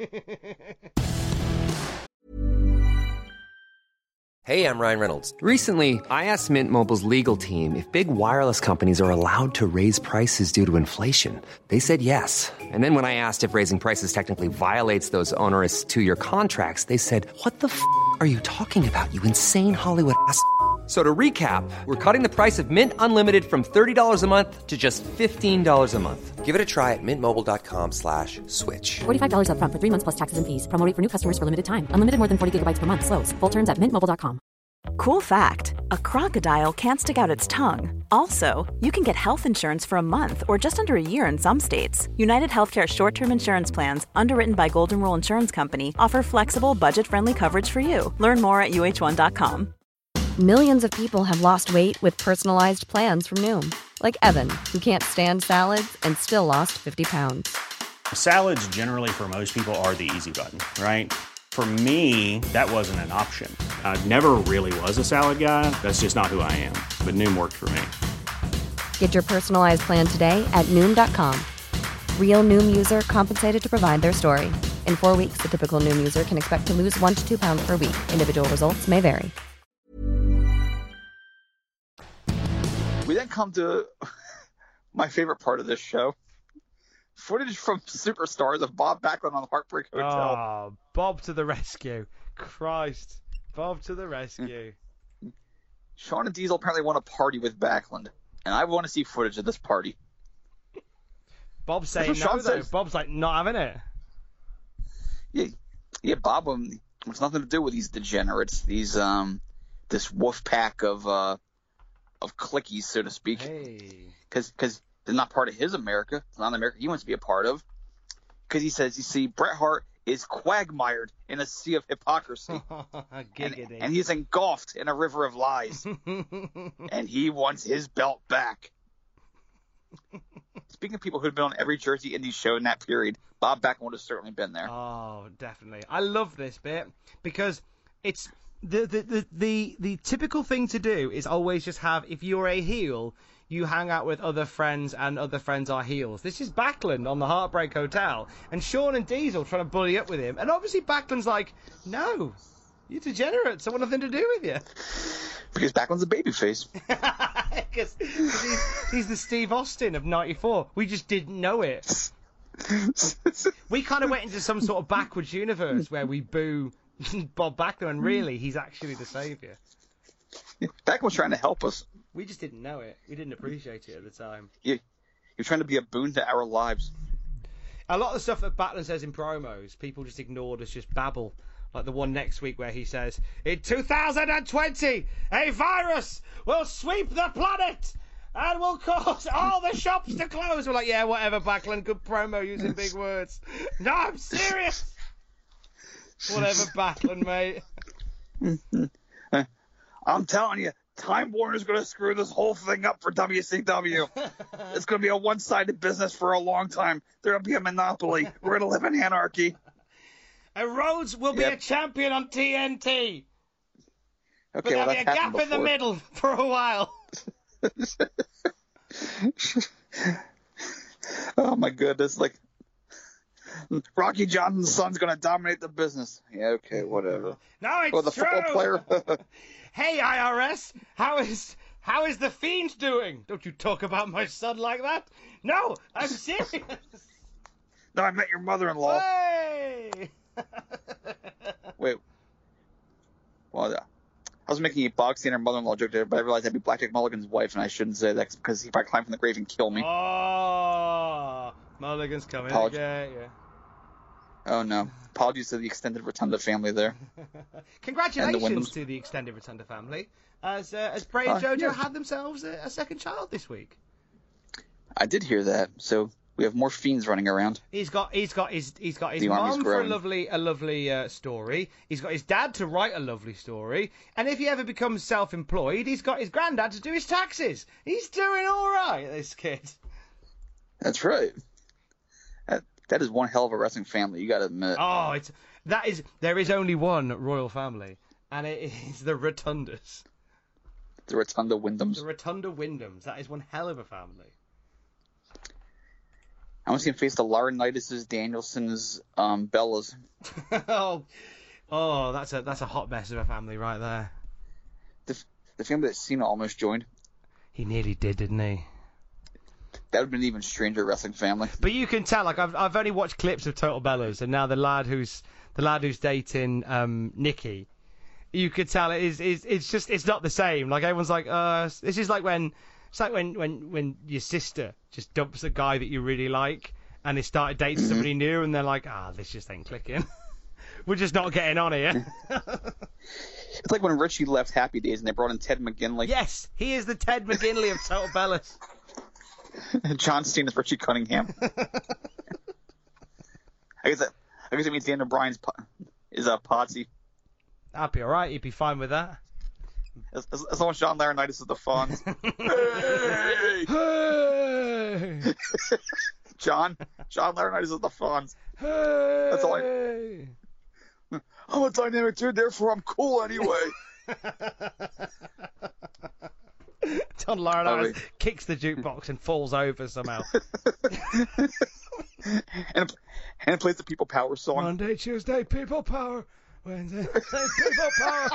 Hey, I'm Ryan Reynolds. Recently, I asked Mint Mobile's legal team if big wireless companies are allowed to raise prices due to inflation. They said yes. And then when I asked if raising prices technically violates those onerous 2-year contracts, they said, "What the f*** are you talking about, you insane Hollywood ass?" So to recap, we're cutting the price of Mint Unlimited from $30 a month to just $15 a month. Give it a try at mintmobile.com/switch. $45 up front for 3 months plus taxes and fees. Promo rate for new customers for limited time. Unlimited more than 40 gigabytes per month. Slows full terms at mintmobile.com. Cool fact, a crocodile can't stick out its tongue. Also, you can get health insurance for a month or just under a year in some states. United Healthcare short-term insurance plans, underwritten by Golden Rule Insurance Company, offer flexible, budget-friendly coverage for you. Learn more at uh1.com. Millions of people have lost weight with personalized plans from Noom. Like Evan, who can't stand salads and still lost 50 pounds. Salads generally for most people are the easy button, right? For me, that wasn't an option. I never really was a salad guy. That's just not who I am. But Noom worked for me. Get your personalized plan today at Noom.com. Real Noom user compensated to provide their story. In 4 weeks, the typical Noom user can expect to lose 1 to 2 pounds per week. Individual results may vary. We then come to my favorite part of this show. Footage from Superstars of Bob Backlund on the Heartbreak Hotel. Oh, Bob to the rescue. Christ. Bob to the rescue. Shawn and Diesel apparently want to party with Backlund, and I want to see footage of this party. Bob's saying no, though. Bob's like, not having it. Yeah, Bob wants nothing to do with these degenerates, this wolf pack of cliquies, so to speak. Because they're not part of his America. It's not an America he wants to be a part of. Because he says, you see, Bret Hart is quagmired in a sea of hypocrisy. and he's engulfed in a river of lies. And he wants his belt back. Speaking of people who've been on every Jersey Indie show in that period, Bob Backlund would have certainly been there. Oh, definitely. I love this bit because it's the typical thing to do is always just have, if you're a heel, you hang out with other friends and other friends are heels. This is Backlund on the Heartbreak Hotel and Shawn and Diesel trying to bully up with him. And obviously Backlund's like, no, you degenerates. I want nothing to do with you. Because Backlund's a babyface. Because he's the Steve Austin of '94. We just didn't know it. We kind of went into some sort of backwards universe where we boo Bob Backlund, and really, he's actually the saviour. Backlund's trying to help us. We just didn't know it. We didn't appreciate it at the time. You're trying to be a boon to our lives. A lot of the stuff that Backlund says in promos, people just ignored as just babble. Like the one next week where he says, in 2020, a virus will sweep the planet and will cause all the shops to close. We're like, yeah, whatever, Backlund, good promo using big words. No, I'm serious. Whatever, Backlund, mate. I'm telling you, Time Warner's going to screw this whole thing up for WCW. It's going to be a one-sided business for a long time. There'll be a monopoly. We're going to live in anarchy. And Rhodes will be a champion on TNT. Okay, but there'll be a gap before. in the middle for a while. Oh, my goodness. Like, Rocky Johnson's son's going to dominate the business. Yeah, okay, whatever. No, it's the true. Football player. Hey, IRS, how is the Fiend doing? Don't you talk about my son like that. No, I'm serious. No, I met your mother-in-law. Hey! Wait. Well, I was making a Box Standard mother-in-law joke there, but I realized I'd be Blackjack Mulligan's wife, and I shouldn't say that because he might climb from the grave and kill me. Oh, Mulligan's coming again. Yeah. Oh, no. Apologies to the extended Rotunda family there. Congratulations to the extended Rotunda family, as Bray and JoJo had themselves a second child this week. I did hear that. So we have more fiends running around. He's got his mom for a lovely story. He's got his dad to write a lovely story. And if he ever becomes self-employed, he's got his granddad to do his taxes. He's doing all right, this kid. That's right. That is one hell of a wrestling family, you got to admit. Oh, there is only one royal family, and it is the Rotundas. The Rotunda Wyndhams. The Rotunda Wyndhams. That is one hell of a family. I want to see him face the Laurinaitis, Danielsons, Bellas. oh, that's a hot mess of a family right there. The family that Cena almost joined. He nearly did, didn't he? That would have been an even stranger wrestling family. But you can tell, like I've only watched clips of Total Bellas, and now the lad who's dating Nikki, you could tell it's not the same. Like everyone's like, this is like when your sister just dumps a guy that you really like, and they started dating somebody new, and they're like, this just ain't clicking. We're just not getting on here. It's like when Richie left Happy Days and they brought in Ted McGinley. Yes, he is the Ted McGinley of Total Bellas. John Cena is Richie Cunningham. I guess it means Daniel Bryan's is Potsy. That'd be alright. He'd be fine with that. As long as John Laurinaitis is the Fonz. Hey! John Laurinaitis is the Fonz. Hey! That's all I'm a dynamic dude, therefore I'm cool anyway. John Laurinaitis kicks the jukebox and falls over somehow. and it plays the People Power song. Monday, Tuesday, People Power. Wednesday, People Power.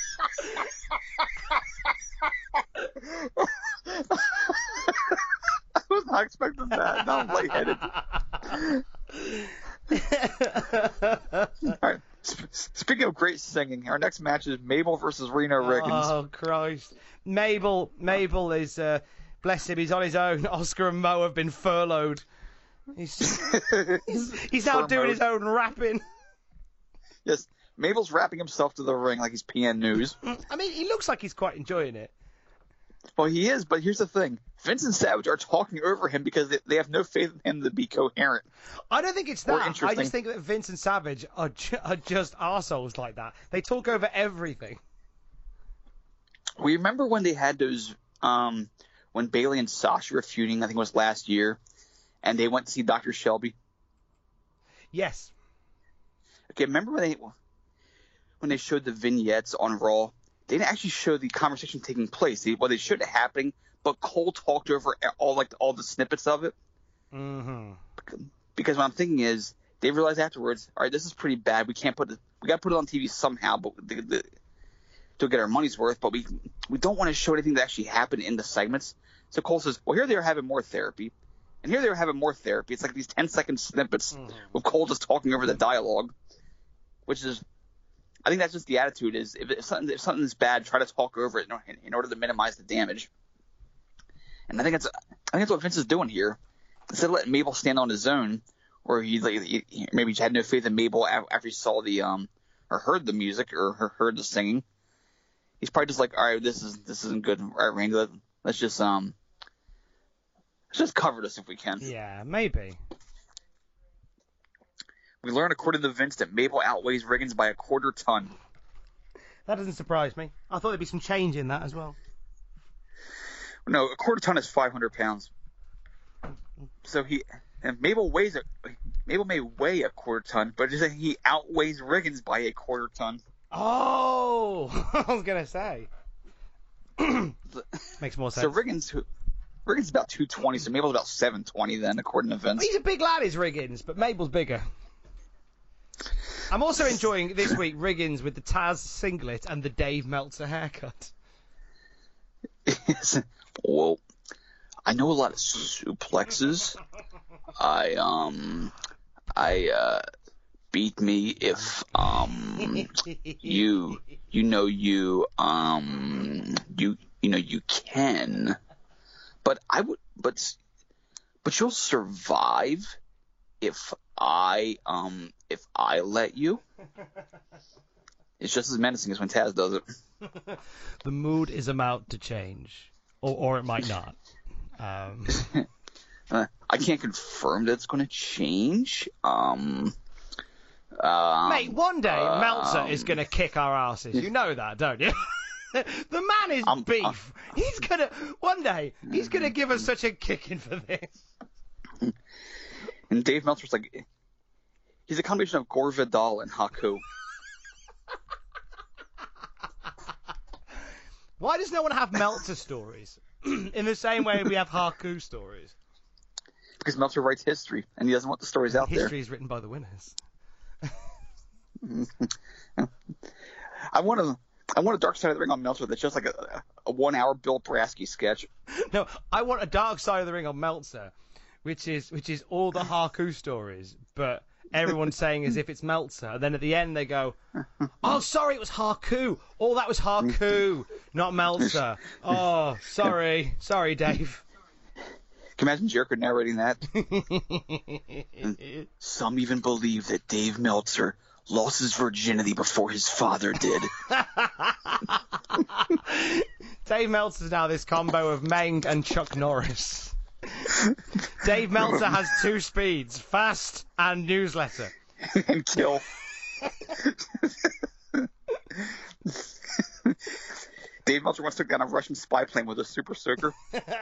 I was not expecting that. Now I'm lightheaded. All right. Speaking of great singing, our next match is Mabel versus Reno Riggins. Oh, Christ. Mabel is, bless him, he's on his own. Oscar and Mo have been furloughed. He's now doing his own rapping. Yes, Mabel's rapping himself to the ring like he's PN News. I mean, he looks like he's quite enjoying it. Well, he is, but here's the thing. Vince and Savage are talking over him because they have no faith in him to be coherent. I don't think it's that. I just think that Vince and Savage are just arseholes like that. They talk over everything. We remember when they had those, when Bayley and Sasha were feuding, I think it was last year, and they went to see Dr. Shelby? Yes. Okay, remember when they showed the vignettes on Raw? They didn't actually show the conversation taking place. They showed it happening, but Cole talked over all the snippets of it. Mm-hmm. Because what I'm thinking is, they realized afterwards, all right, this is pretty bad. We got to put it on TV somehow, but to get our money's worth. But we don't want to show anything that actually happened in the segments. So Cole says, well, here they are having more therapy, and here they are having more therapy. It's like these 10-second snippets with Cole just talking over the dialogue, which is. I think that's just the attitude is if something is bad, try to talk over it in order to minimize the damage. And I think that's what Vince is doing here. Instead of letting Mabel stand on his own, or maybe he had no faith in Mabel after he saw or heard the music or heard the singing. He's probably just like, all right, this isn't good. All right, Randy, let's just cover this if we can. Yeah, maybe. We learn, according to Vince, that Mabel outweighs Riggins by 1/4 ton. That doesn't surprise me. I thought there'd be some change in that as well. No, 1/4 ton is 500 pounds. So Mabel may weigh 1/4 ton, but just he outweighs Riggins by 1/4 ton. Oh, I was gonna say. Makes more sense. So Riggins is about 220, so Mabel's about 720 then, according to Vince. He's a big lad, is Riggins, but Mabel's bigger. I'm also enjoying this week Riggins with the Taz singlet and the Dave Meltzer haircut. Well, I know a lot of suplexes. beat me if you can, but you'll survive if I let you. It's just as menacing as when Taz does it. The mood is about to change, or it might not. I can't confirm that it's going to change. Mate, one day Meltzer is going to kick our asses. You know that, don't you? The man is beef. He's gonna give us such a kicking for this. And Dave Meltzer's like, he's a combination of Gore Vidal and Haku. Why does no one have Meltzer stories in the same way we have Haku stories? Because Meltzer writes history, and he doesn't want the stories out there. History is written by the winners. I want a Dark Side of the Ring on Meltzer that's just like a 1 hour Bill Brasky sketch. No, I want a Dark Side of the Ring on Meltzer, which is all the Haku stories, but everyone's saying as if it's Meltzer, and then at the end they go, "Oh, sorry, it was Haku. Oh, that was Haku, not Meltzer. Oh, sorry, Dave." Can you imagine Jericho narrating that? Some even believe that Dave Meltzer lost his virginity before his father did. Dave Meltzer's now this combo of Meng and Chuck Norris. Dave Meltzer has 2 speeds, fast and newsletter. And kill. Dave Meltzer once took down a Russian spy plane with a super soaker.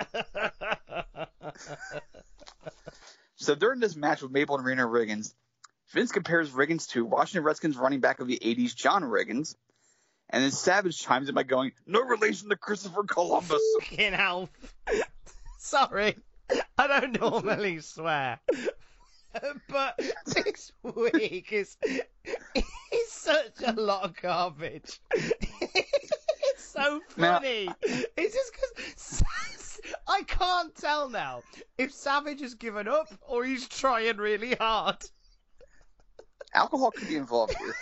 So during this match with Mabel and Rena Riggins, Vince compares Riggins to Washington Redskins running back of the 80s, John Riggins. And then Savage chimes in by going, "No relation to Christopher Columbus." Fucking hell. Sorry. I don't normally swear. But this week is such a lot of garbage. It's so funny. Now, it's just because I can't tell now if Savage has given up or he's trying really hard. Alcohol could be involved here.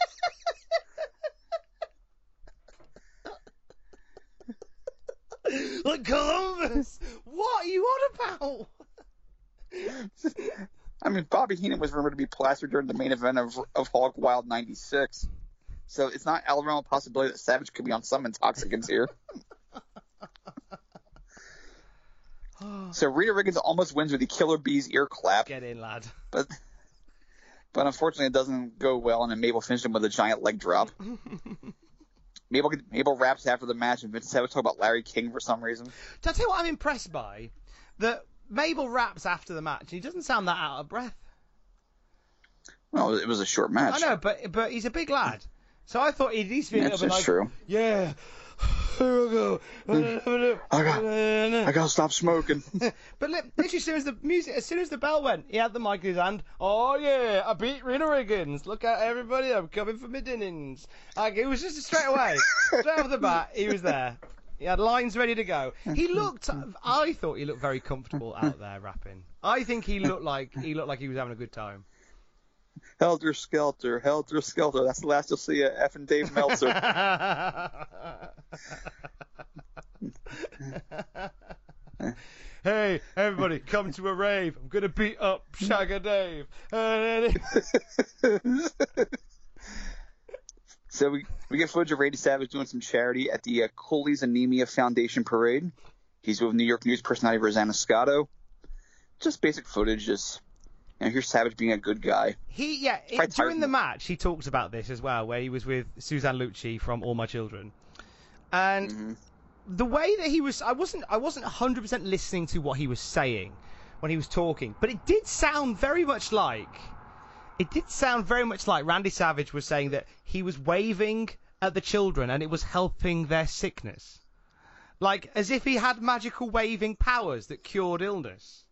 Like Columbus! What are you on about? I mean, Bobby Heenan was rumored to be plastered during the main event of Hog Wild 96. So it's not out of the realm of possibility that Savage could be on some intoxicants here. So Rita Riggins almost wins with the Killer Bees ear clap. Get in, lad. But unfortunately it doesn't go well, and then Mabel finished him with a giant leg drop. Mabel raps after the match, and Vince Savage talk about Larry King for some reason. I'll tell you what I'm impressed by. That Mabel raps after the match, and he doesn't sound that out of breath. Well, it was a short match. I know, but he's a big lad. So I thought he'd at least be a little bit like, true. Yeah, here we go. I gotta stop smoking. But literally, as soon as the bell went, he had the mic in his hand. Oh yeah, I beat Rena Riggins. Look out, everybody! I'm coming for my dinnings. It was just straight away, straight off the bat. He was there. He had lines ready to go. I thought he looked very comfortable out there rapping. I think he looked like he was having a good time. Helter Skelter, Helter Skelter. That's the last you'll see of effing Dave Meltzer. Hey, everybody, come to a rave. I'm going to beat up Shagger Dave. So we get footage of Randy Savage doing some charity at the Cooley's Anemia Foundation Parade. He's with New York News personality Rosanna Scotto. Just basic footage, here's Savage being a good guy. During the match, he talks about this as well, where he was with Suzanne Lucci from All My Children. And the way that he was, I wasn't 100% listening to what he was saying when he was talking, but it did sound very much like Randy Savage was saying that he was waving at the children and it was helping their sickness. Like, as if he had magical waving powers that cured illness.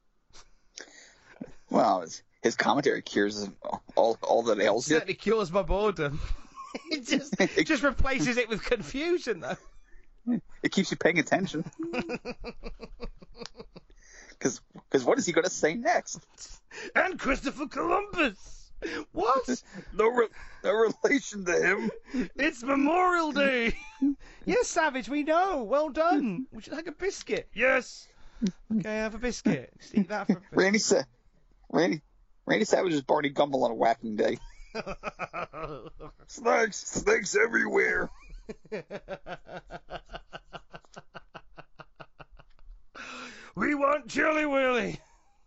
Well, his commentary cures all that ails you. It certainly cures my boredom. It just replaces it with confusion, though. It keeps you paying attention. Because what is he going to say next? And Christopher Columbus! What? No relation to him. It's Memorial Day. Yes, Savage, we know. Well done. Would you like a biscuit? Yes. Okay, have a biscuit. Just eat that for a biscuit. Randy Savage is Barney Gumble on a whacking day. Snakes everywhere. We want Chili Willy.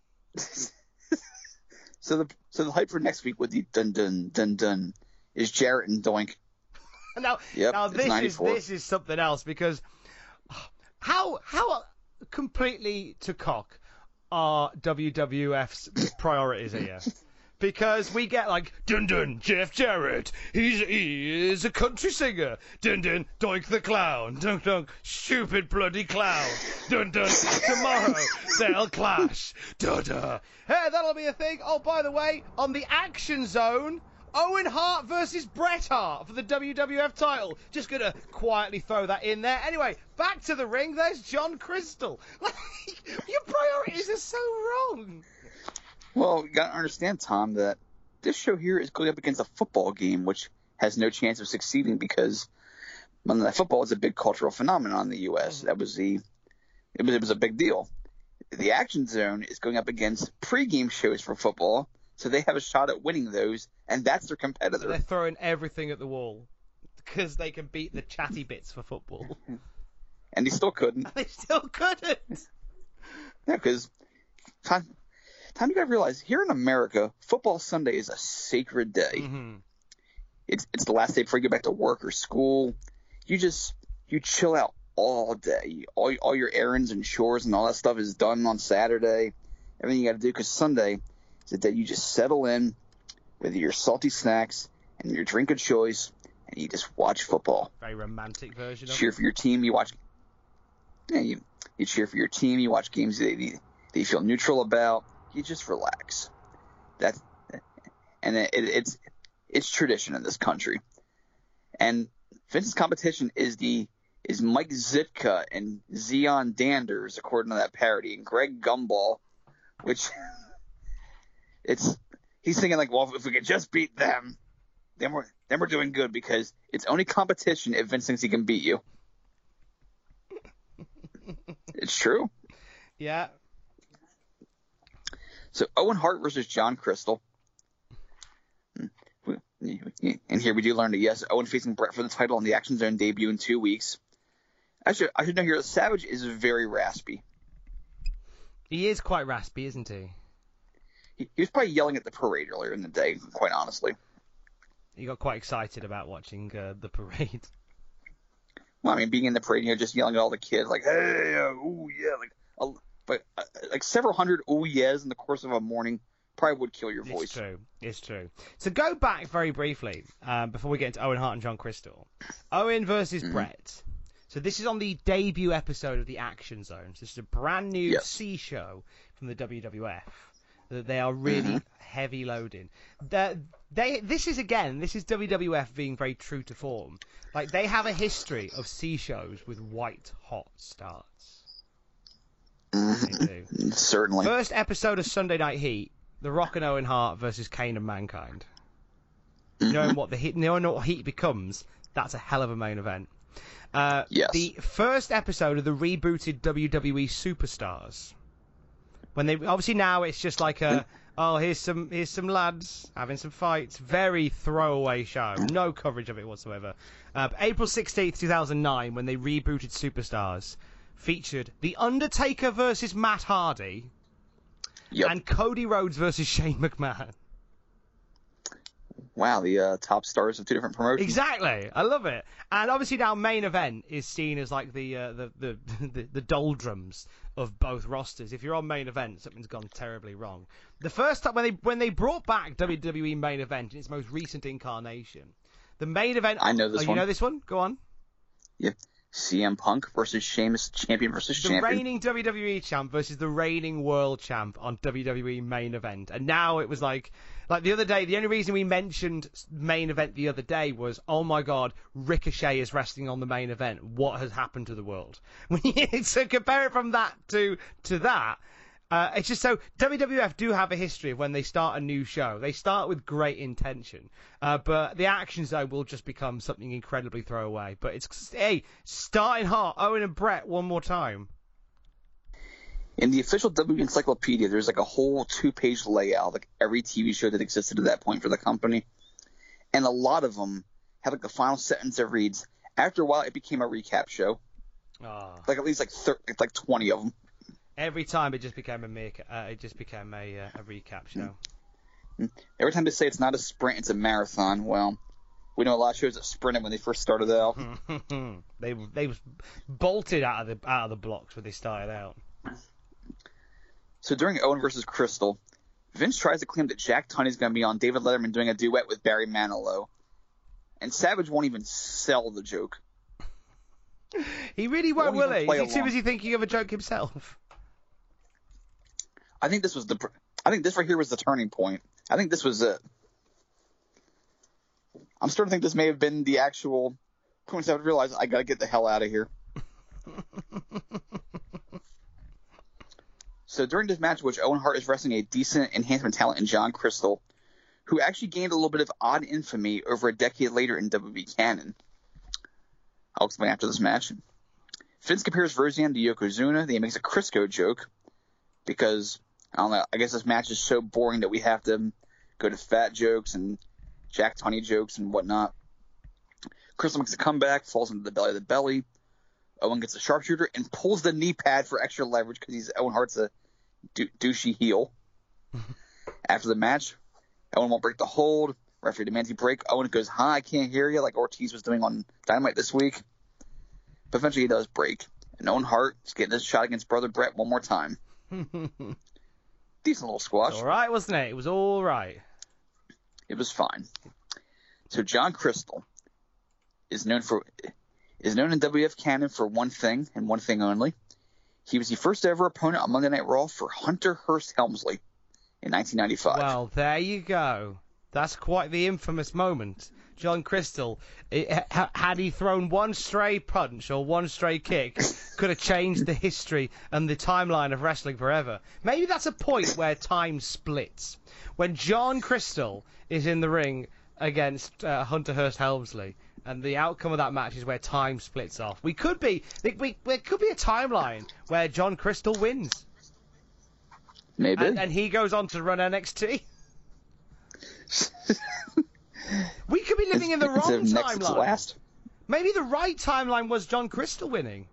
So the hype for next week with the dun dun dun dun is Jarrett and Doink. Now this is something else, because how completely to cock are WWF's priorities here? Because we get like, dun dun, Jeff Jarrett, he is a country singer. Dun dun, Doink the Clown. Dun dun, stupid bloody clown. Dun dun, tomorrow they'll clash. Dun dun. Hey, that'll be a thing. Oh, by the way, on the Action Zone, Owen Hart versus Bret Hart for the WWF title. Just gonna quietly throw that in there. Anyway, back to the ring. There's John Crystal. Like, your priorities are so wrong. Well, you gotta understand, Tom, that this show here is going up against a football game, which has no chance of succeeding because football is a big cultural phenomenon in the U.S. It was a big deal. The Action Zone is going up against pregame shows for football, so they have a shot at winning those, and that's their competitor. They're throwing everything at the wall because they can beat the chatty bits for football. And they still couldn't. They still couldn't. Yeah, because Tom, you gotta realize, here in America, Football Sunday is a sacred day. Mm-hmm. It's the last day before you get back to work or school. You chill out all day. All your errands and chores and all that stuff is done on Saturday. Everything you got to do, because Sunday is the day you just settle in with your salty snacks and your drink of choice, and you just watch football. Very romantic version of it. Cheer for your team. You watch. Yeah, you cheer for your team. You watch games that you feel neutral about. You just relax. It's tradition in this country. And Vince's competition is Mike Zitka and Zion Danders, according to that parody, and Greg Gumball, which he's thinking like, well, if we could just beat them, then we're doing good, because it's only competition if Vince thinks he can beat you. It's true. Yeah. So Owen Hart versus John Crystal. And here we do learn that, yes, Owen facing Bret for the title on the Action Zone debut in 2 weeks. I should know here that Savage is very raspy. He is quite raspy, isn't he? He was probably yelling at the parade earlier in the day, quite honestly. He got quite excited about watching the parade. Well, I mean, being in the parade, just yelling at all the kids, like, hey, ooh, yeah, like several hundred ooh, yeahs in the course of a morning probably would kill your voice. It's true. So go back very briefly, before we get into Owen Hart and John Crystal. Owen versus Bret. So this is on the debut episode of the Action Zone. So this is a brand new C show from the WWF. They are really heavy loading. This is WWF being very true to form. Like, they have a history of C shows with white hot starts. They do. Certainly. First episode of Sunday Night Heat, The Rock and Owen Hart versus Kane and Mankind. Knowing what Heat becomes, that's a hell of a main event. Yes. The first episode of the rebooted WWE Superstars. When they obviously now it's just like here's some lads having some fights. Very throwaway show. No coverage of it whatsoever. April 16th, 2009, when they rebooted Superstars, featured The Undertaker versus Matt Hardy. Yep. And Cody Rhodes versus Shane McMahon. Wow, the top stars of two different promotions. Exactly, I love it. And obviously now main event is seen as like the doldrums of both rosters. If you're on main event, something's gone terribly wrong. The first time when they brought back WWE main event in its most recent incarnation, the main event. I know this one. You know this one? Go on. Yep. CM Punk versus Sheamus, champion versus champion. The reigning WWE champ versus the reigning world champ on WWE main event. And now it was like the other day, the only reason we mentioned main event the other day was, oh my God, Ricochet is wrestling on the main event. What has happened to the world? So compare it from that to that. It's just so WWF do have a history of when they start a new show. They start with great intention, but the actions though will just become something incredibly throwaway. But it's starting hot. Owen and Brett one more time. In the official WWE encyclopedia, there's like a whole 2-page layout, like every TV show that existed at that point for the company, and a lot of them have like the final sentence that reads, "After a while, it became a recap show." Like at least like 20 of them. Every time it just became a recap show. Every time they say it's not a sprint, it's a marathon. Well, we know a lot of shows that sprinted when they first started out. they was bolted out of the blocks when they started out. So during Owen versus Crystal, Vince tries to claim that Jack Tunney's going to be on David Letterman doing a duet with Barry Manilow, and Savage won't even sell the joke. He really won't, will he? Is he too busy thinking of a joke himself? I think this right here was the turning point. I think this was it. I'm starting to think this may have been the actual point I would realize I got to get the hell out of here. So during this match, which Owen Hart is wrestling a decent enhancement talent in John Crystal, who actually gained a little bit of odd infamy over a decade later in WWE canon. I'll explain after this match. Vince compares Roseanne to Yokozuna. Then he makes a Crisco joke because, I don't know, I guess this match is so boring that we have to go to fat jokes and Jack Tunney jokes and whatnot. Crystal makes a comeback, falls into the belly of the belly. Owen gets a sharpshooter and pulls the knee pad for extra leverage because Owen Hart's a douchey heel. After the match, Owen won't break the hold. Referee demands he break. Owen goes, "Hi, I can't hear you," like Ortiz was doing on Dynamite this week. But eventually he does break. And Owen Hart is getting his shot against brother Brett one more time. Decent little squash. All right, wasn't it? It was all right. It was fine. So John Crystal is known in WF canon for one thing and one thing only. He was the first ever opponent on Monday Night Raw for Hunter Hearst Helmsley in 1995. Well, there you go. That's quite the infamous moment. John Crystal, had he thrown one stray punch or one stray kick, could have changed the history and the timeline of wrestling forever. Maybe that's a point where time splits. When John Crystal is in the ring against Hunter Hearst Helmsley, and the outcome of that match is where time splits off. There could be a timeline where John Crystal wins. Maybe. And he goes on to run NXT. We could be living in the wrong timeline. Maybe the right timeline was John Crystal winning.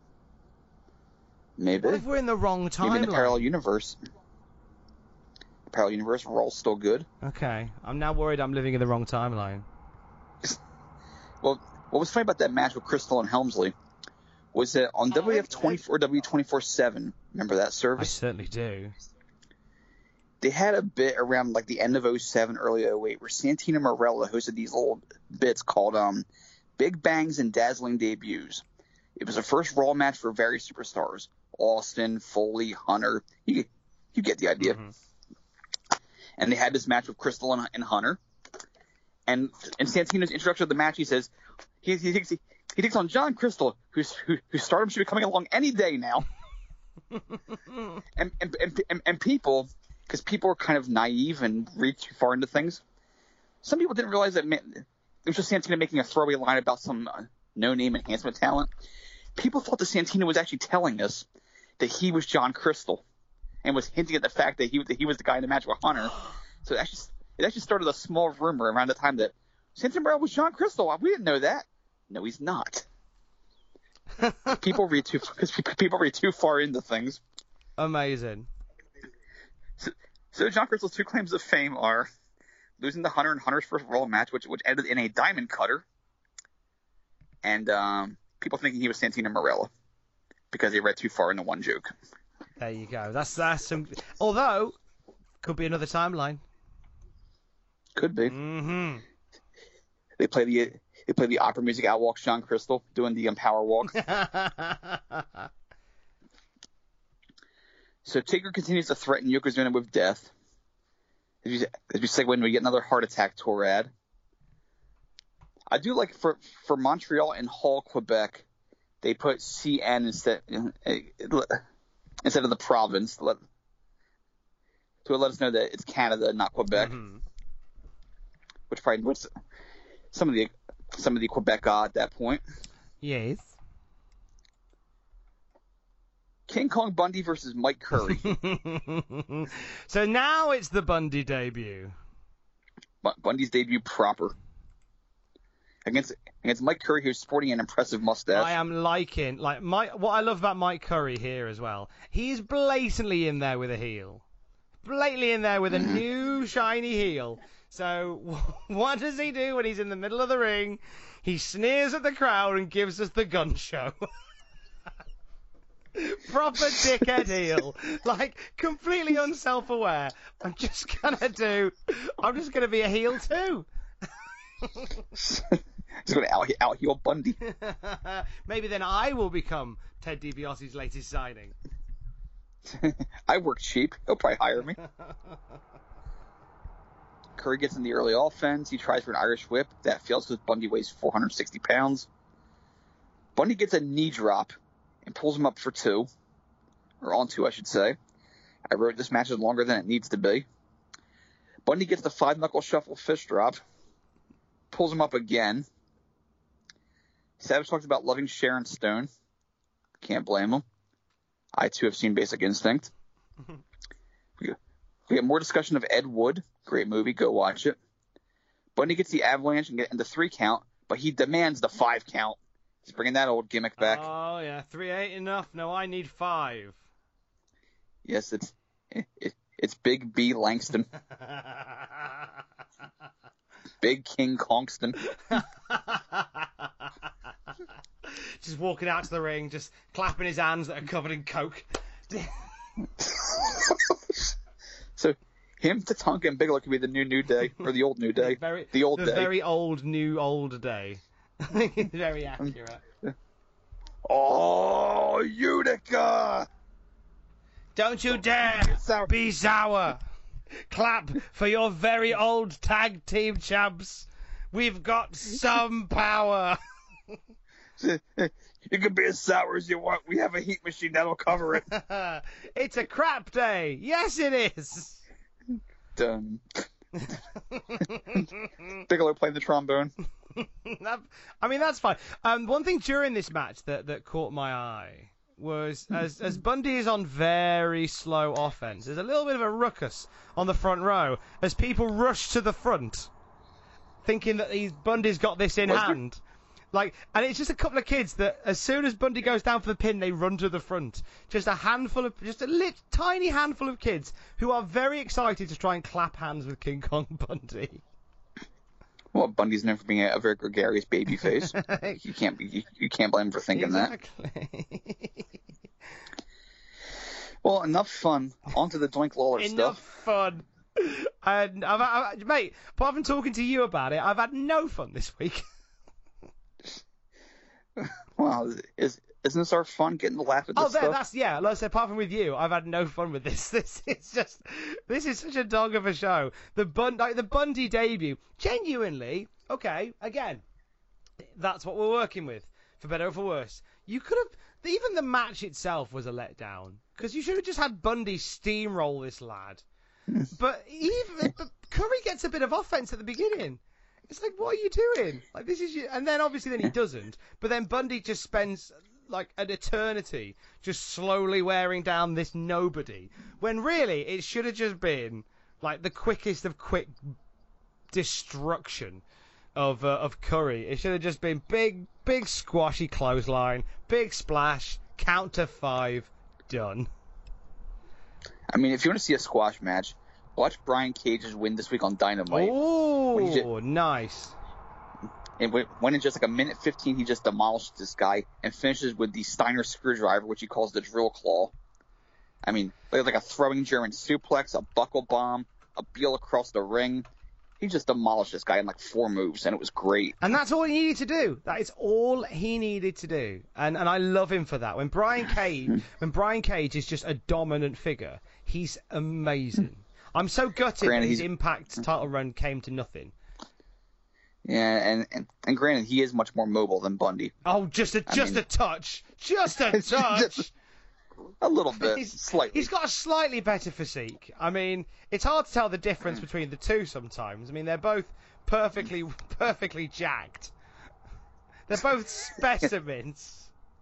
Maybe. What if we're in the wrong timeline? Maybe in the parallel universe. The parallel universe, we're all still good. Okay. I'm now worried I'm living in the wrong timeline. Well, what was funny about that match with Crystal and Helmsley was that on WF24, W24/7, remember that service? I certainly do. They had a bit around like the end of 07, early 08, where Santino Marella hosted these little bits called Big Bangs and Dazzling Debuts. It was a first Raw match for various superstars. Austin, Foley, Hunter. You get the idea. Mm-hmm. And they had this match with Crystal and Hunter. And in Santino's introduction of the match, he says he thinks on John Crystal, whose stardom should be coming along any day now. and people, because people are kind of naive and read too far into things, some people didn't realize that it was just Santino making a throwaway line about some no-name enhancement talent. People thought that Santino was actually telling us that he was John Crystal and was hinting at the fact that he was the guy in the match with Hunter. So it actually started a small rumor around the time that Santino Marella was John Crystal. We didn't know that. No, he's not. People read too far into things. Amazing. So John Crystal's two claims of fame are losing to Hunter in Hunter's first Raw match, which ended in a diamond cutter, and people thinking he was Santino Marella because he read too far into one joke. There you go. That's some. Although, could be another timeline. Could be. Mm-hmm. They play the opera music Outwalks John Crystal doing the power walk. So Taker continues to threaten Yokozuna with death. As we segue into yet another heart attack tour ad. I do like for Montreal and Hull, Quebec, they put CN instead of the province. to let us know that it's Canada, not Quebec. Mm-hmm. Which probably was some of the Quebec at that point. Yes. King Kong Bundy versus Mike Curry. So now it's the Bundy debut. Bundy's debut proper. Against Mike Curry, who's sporting an impressive mustache. I am liking what I love about Mike Curry here as well. He's blatantly in there with a heel, blatantly in there with a new shiny heel. So what does he do when he's in the middle of the ring? He sneers at the crowd and gives us the gun show. Proper dickhead heel, completely unself-aware. I'm just gonna be a heel too. He's going to out-heel Bundy. Maybe then I will become Ted DiBiase's latest signing. I work cheap. He'll probably hire me. Curry gets in the early offense. He tries for an Irish whip. That fails because Bundy weighs 460 pounds. Bundy gets a knee drop and pulls him up for 2. Or on 2, I should say. I wrote this match is longer than it needs to be. Bundy gets the 5-knuckle shuffle fist drop. Pulls him up again. Savage talks about loving Sharon Stone. Can't blame him. I, too, have seen Basic Instinct. We get more discussion of Ed Wood. Great movie. Go watch it. Bundy gets the avalanche and get into 3 count, but he demands the 5 count. He's bringing that old gimmick back. Oh, yeah. 3 ain't enough. No, I need 5. Yes, it's Big B Langston. Big King Kongston. Just walking out to the ring, just clapping his hands that are covered in coke. So him, Tatanka, and Bigelow could be the new Day, or the old New Day. The very old day. Very accurate. Oh, Utica! Don't you dare be sour. Clap for your very old tag team champs. We've got some power. You can be as sour as you want. We have a heat machine that'll cover it. It's a crap day. Yes, it is. Done. Bigelow playing the trombone. That's fine. One thing during this match that caught my eye was as Bundy is on very slow offense, there's a little bit of a ruckus on the front row as people rush to the front, thinking that Bundy's got this in hand. And it's just a couple of kids that, as soon as Bundy goes down for the pin, they run to the front. Just a tiny handful of kids who are very excited to try and clap hands with King Kong Bundy. Well, Bundy's known for being a very gregarious babyface. You can't blame him for thinking that. Well, enough fun. On to the Doink Lawler stuff. Enough fun. And mate, apart from talking to you about it, I've had no fun this week. Well, isn't this our fun getting to laugh at this stuff? Like I said, apart from with you, I've had no fun with this. This is such a dog of a show. The Bundy debut, genuinely, okay, again, that's what we're working with, for better or for worse. You could have, even the match itself was a letdown, because you should have just had Bundy steamroll this lad. But Curry gets a bit of offense at the beginning. It's like, what are you doing? This is you. And then obviously he doesn't. But then Bundy just spends an eternity just slowly wearing down this nobody. When really it should have just been the quickest of quick destruction of Curry. It should have just been big squashy clothesline, big splash, count to 5, done. I mean, if you want to see a squash match, watch Brian Cage's win this week on Dynamite. Oh, nice. And when in just a minute 15, he just demolished this guy and finishes with the Steiner screwdriver, which he calls the drill claw. I mean, like a throwing German suplex, a buckle bomb, a Beal across the ring. He just demolished this guy in 4 moves, and it was great. And that's all he needed to do. That is all he needed to do. And I love him for that. When Brian Cage is just a dominant figure, he's amazing. I'm so gutted that his Impact title run came to nothing. Yeah, and granted, he is much more mobile than Bundy. Oh, just a touch. Just a touch. A little bit, slightly. He's got a slightly better physique. I mean, it's hard to tell the difference between the two sometimes. I mean, they're both perfectly jacked. They're both specimens.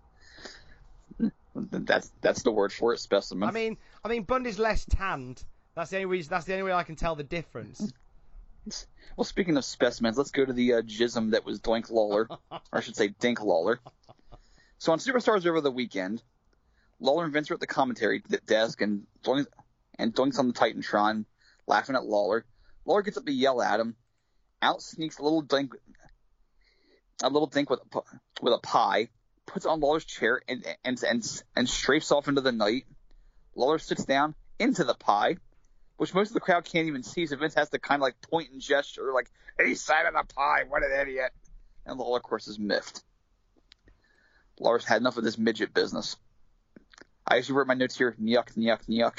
That's the word for it, specimen. I mean, Bundy's less tanned. That's the only reason. That's the only way I can tell the difference. Well, speaking of specimens, let's go to the jism that was Doink Lawler, or I should say Dink Lawler. So on Superstars over the weekend, Lawler and Vince are at the commentary desk, and Doink's on the Titantron, laughing at Lawler. Lawler gets up to yell at him. Out sneaks a little Dink with a pie, puts it on Lawler's chair, and strafes off into the night. Lawler sits down into the pie, which most of the crowd can't even see, so Vince has to kind of like point and gesture, like, "He sat in the pie, what an idiot!" And Lawler, of course, is miffed. Lawler's had enough of this midget business. I actually wrote my notes here, "Nyuk, nyuk, nyuk,"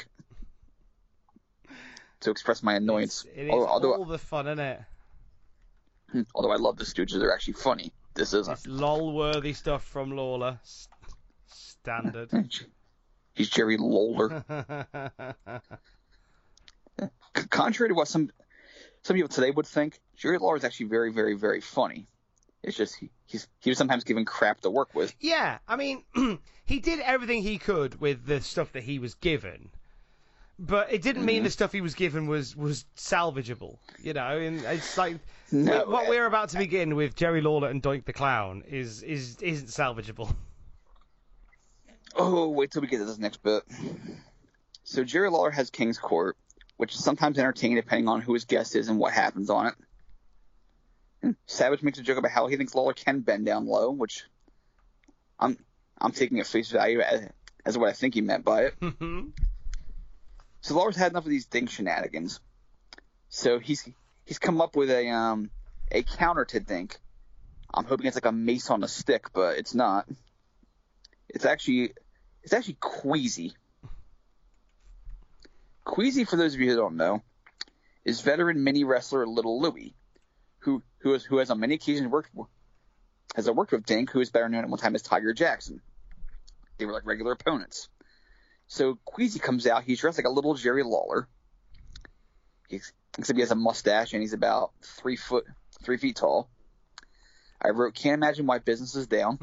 to express my annoyance. It is all the fun, isn't it? Although I love the Stooges, they're actually funny. This isn't. It's lol-worthy stuff from Lawler. Standard. He's Jerry Lawler. Contrary to what some people today would think, Jerry Lawler is actually very, very, very funny. It's just he was sometimes given crap to work with. Yeah, I mean, he did everything he could with the stuff that he was given, but it didn't mean the stuff he was given was salvageable. You know, and it's like what we're about to begin with Jerry Lawler and Doink the Clown isn't salvageable. Oh, wait till we get to this next bit. So Jerry Lawler has King's Court, which is sometimes entertaining depending on who his guest is and what happens on it. And Savage makes a joke about how he thinks Lawler can bend down low, which I'm taking at face value as what I think he meant by it. So Lawler's had enough of these Dink shenanigans. So he's come up with a counter to Dink. I'm hoping it's like a mace on a stick, but it's not. It's actually Queasy. Queasy, for those of you who don't know, is veteran mini wrestler Little Louie, who has on many occasions worked with Dink, who is better known at one time as Tiger Jackson. They were like regular opponents. So Queasy comes out. He's dressed like a little Jerry Lawler. Except he has a mustache and he's about 3 feet tall. I wrote, "Can't imagine why business is down."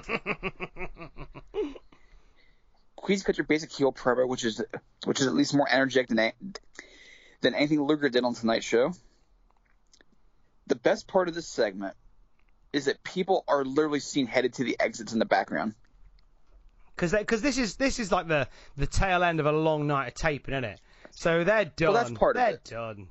Queasy cut your basic heel promo, which is at least more energetic than anything Luger did on tonight's show. The best part of this segment is that people are literally seen headed to the exits in the background. Because this is like the tail end of a long night of taping, isn't it? So they're done. Well, that's part of it. They're done.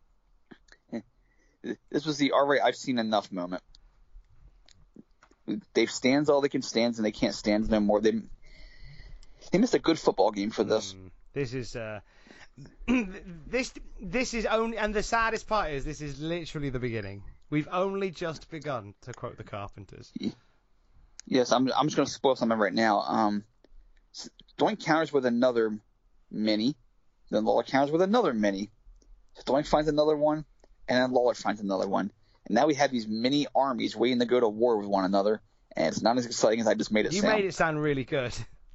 This was the "all right, I've seen enough" moment. They've stands all they can stands, and they can't stand no more. They missed a good football game for this. This is this is only, and the saddest part is this is literally the beginning. We've only just begun, to quote the Carpenters. Yes, I'm just going to spoil something right now. Doink counters with another mini, then Lawler counters with another mini. So Doink finds another one, and then Lawler finds another one. And now we have these mini armies waiting to go to war with one another, and it's not as exciting as I just made it sound. You made it sound really good.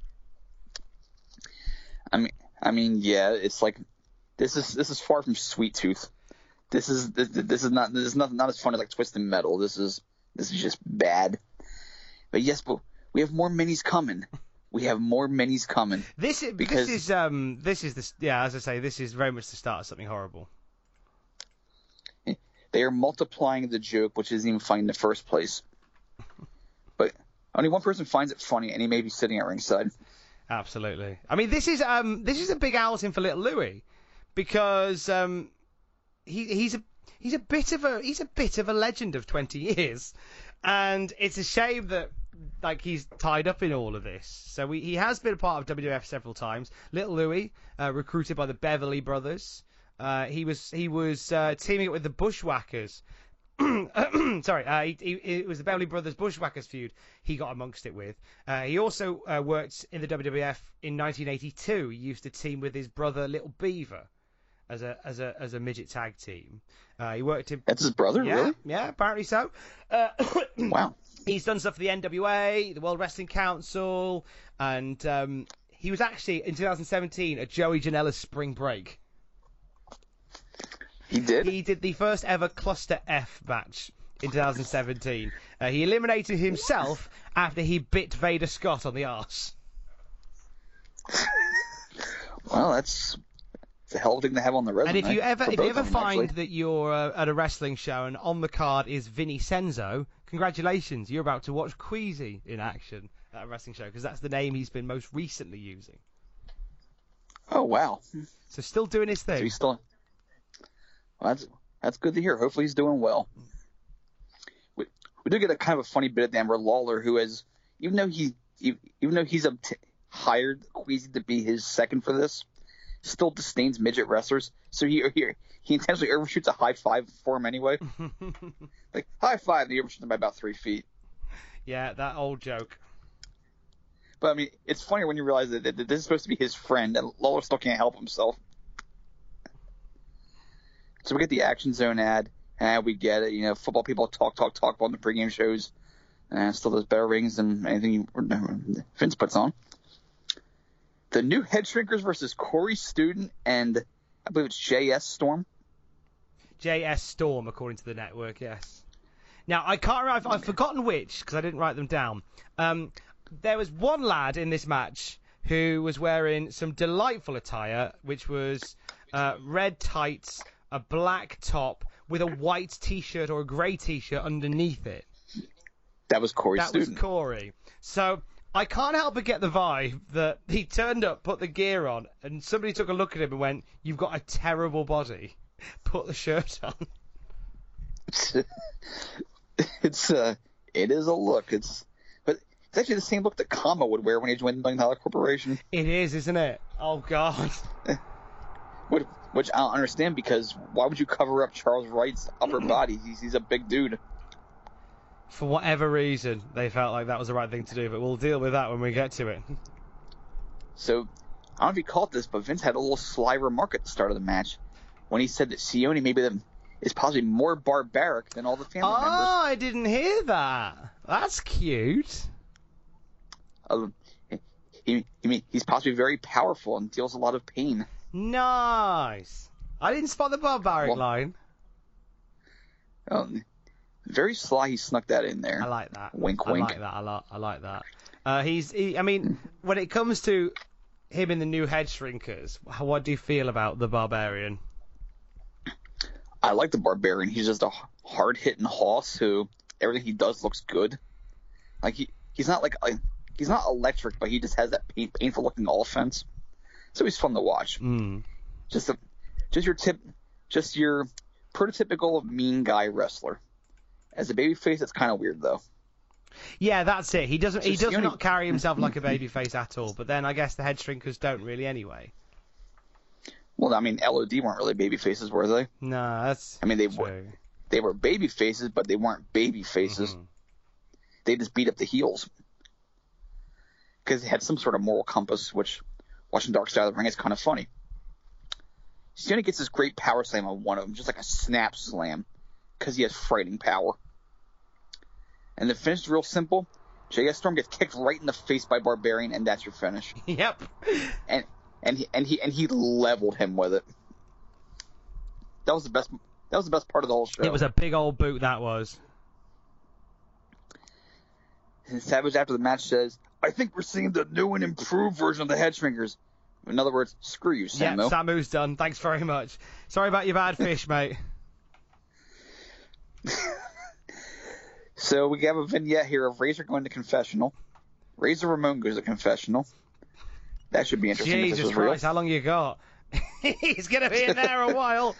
I mean, yeah, it's like this is far from Sweet Tooth. This is not as fun as like Twisted Metal. This is just bad. But yes, but we have more minis coming. We have more minis coming. This is as I say, this is very much the start of something horrible. They are multiplying the joke, which isn't even funny in the first place. But only one person finds it funny, and he may be sitting at ringside. Absolutely. I mean, this is a big outing for Little Louie, because he's a bit of a legend of 20 years, and it's a shame that he's tied up in all of this. So he has been a part of WWF several times. Little Louie, recruited by the Beverly Brothers. He was teaming up with the Bushwhackers. Sorry, it was the Beverly Brothers Bushwhackers feud he got amongst it with. He also worked in the WWF in 1982. He used to team with his brother Little Beaver as a midget tag team. He worked in. That's his brother, really? Yeah, apparently so. Wow. He's done stuff for the NWA, the World Wrestling Council, and he was actually, in 2017, at Joey Janela's Spring Break. He did? He did the first ever Cluster F match in 2017. He eliminated himself after he bit Vader Scott on the arse. Well, it's a hell of a thing to have on the resume. And if you ever find actually, that you're at a wrestling show and on the card is Vinny Senzo, congratulations, you're about to watch Queasy in action at a wrestling show, because that's the name he's been most recently using. Oh, wow. So still doing his thing. So he's still... Well, that's good to hear. Hopefully he's doing well. We do get a kind of a funny bit at the end where Lawler, who has, even though he's hired Queasy to be his second for this, still disdains midget wrestlers. So he intentionally overshoots a high five for him anyway. Like, high five, and he overshoots him by about 3 feet. Yeah, that old joke. But, I mean, it's funny when you realize that this is supposed to be his friend, and Lawler still can't help himself. So we get the Action Zone ad, and we get it. You know, football people talk on the pregame shows, and still does better ratings than anything Vince puts on. The new Head Shrinkers versus Corey Student and I believe it's JS Storm. JS Storm, according to the network, yes. Now, I can't remember, I've forgotten which, because I didn't write them down. There was one lad in this match who was wearing some delightful attire, which was red tights, a black top with a white T-shirt or a grey T-shirt underneath it. That was Corey Student. That was Corey. So I can't help but get the vibe that he turned up, put the gear on, and somebody took a look at him and went, "You've got a terrible body. Put the shirt on." It is a look. But it's actually the same look that Kama would wear when he joined the $1 Million Corporation. It is, isn't it? Oh God. Which I don't understand, because why would you cover up Charles Wright's upper body? He's a big dude. For whatever reason, they felt like that was the right thing to do, but we'll deal with that when we get to it. So, I don't know if you caught this, but Vince had a little sly remark at the start of the match when he said that Sione maybe is possibly more barbaric than all the family members. Oh, I didn't hear that. That's cute. He's possibly very powerful and deals a lot of pain. Nice. I didn't spot the barbaric line. Very sly, he snuck that in there. I like that. Wink, wink. I like that a lot. I like that. I mean, when it comes to him in the new Head Shrinkers, what do you feel about the Barbarian? I like the Barbarian. He's just a hard-hitting hoss who everything he does looks good. Like he's not not electric, but he just has that painful-looking offense. So he's fun to watch. Just your prototypical mean guy wrestler. As a babyface, it's kind of weird though. Yeah, that's it. He does not carry himself like a babyface at all. But then I guess the Head Shrinkers don't really anyway. Well, I mean, LOD weren't really babyfaces, were they? No, that's. I mean, they were babyfaces, but they weren't babyfaces. Mm-hmm. They just beat up the heels because they had some sort of moral compass, which watching Dark Side of the Ring is kind of funny. Sione gets this great power slam on one of them, just like a snap slam, because he has frightening power. And the finish is real simple. JS Storm gets kicked right in the face by Barbarian, and that's your finish. Yep. And he leveled him with it. That was the best part of the whole show. It was a big old boot, that was. And Savage after the match says, "I think we're seeing the new and improved version of the Head Shrinkers." In other words, screw you, Samu. Yeah, Samu's done. Thanks very much. Sorry about your bad fish, mate. So we have a vignette here of Razor going to confessional. Razor Ramon goes to confessional. That should be interesting. Jesus Christ, how long you got? He's going to be in there a while.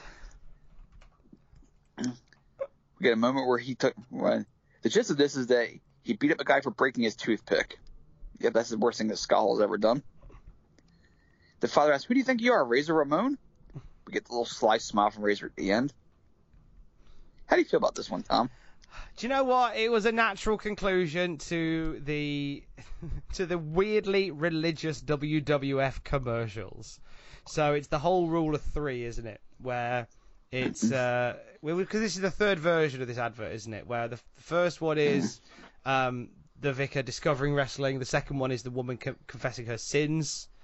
We get a moment where the gist of this is that he beat up a guy for breaking his toothpick. Yeah, that's the worst thing that Skull has ever done. The father asks, "Who do you think you are, Razor Ramon?" We get the little sly smile from Razor at the end. How do you feel about this one, Tom? Do you know what? It was a natural conclusion to the weirdly religious WWF commercials. So it's the whole rule of three, isn't it? Where it's because this is the third version of this advert, isn't it? Where the first one is the vicar discovering wrestling. The second one is the woman confessing her sins.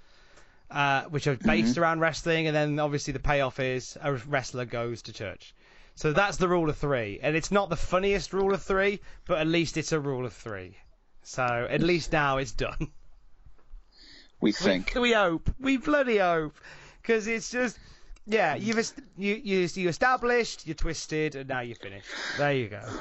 which are based around wrestling, and then obviously the payoff is a wrestler goes to church. So that's the rule of 3, and it's not the funniest rule of 3, but at least it's a rule of 3. So at least now it's done. We think. We hope. We bloody hope. Because it's just, yeah, you established, you twisted, and now you're finished. There you go.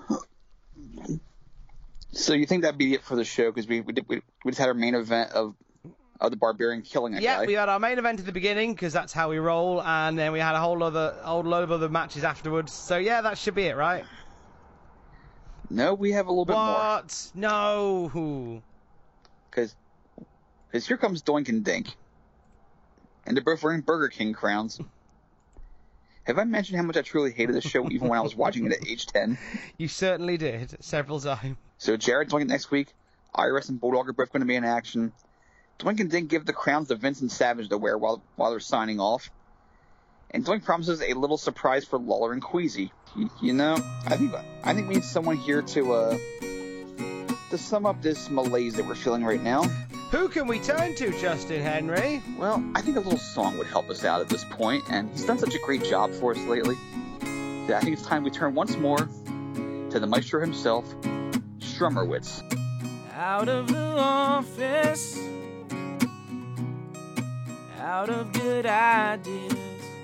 So you think that'd be it for the show? Because we just had our main event of the Barbarian killing a guy. Yeah, we had our main event at the beginning because that's how we roll, and then we had a whole load of other matches afterwards. So yeah, that should be it, right? No, we have a little bit more. What? No. Because here comes Doink and Dink, and they're both wearing Burger King crowns. Have I mentioned how much I truly hated this show even when I was watching it at age 10? You certainly did, several times. So Jared Doink next week, Iris and Bulldog are both going to be in action. Doink and Dink give the crowns to Vincent Savage to wear while they're signing off. And Doink promises a little surprise for Lawler and Queasy. You know, I think we need someone here to sum up this malaise that we're feeling right now. Who can we turn to, Justin Henry? Well, I think a little song would help us out at this point, and he's done such a great job for us lately that I think it's time we turn once more to the maestro himself, Strummerwitz. Out of the office, out of good ideas,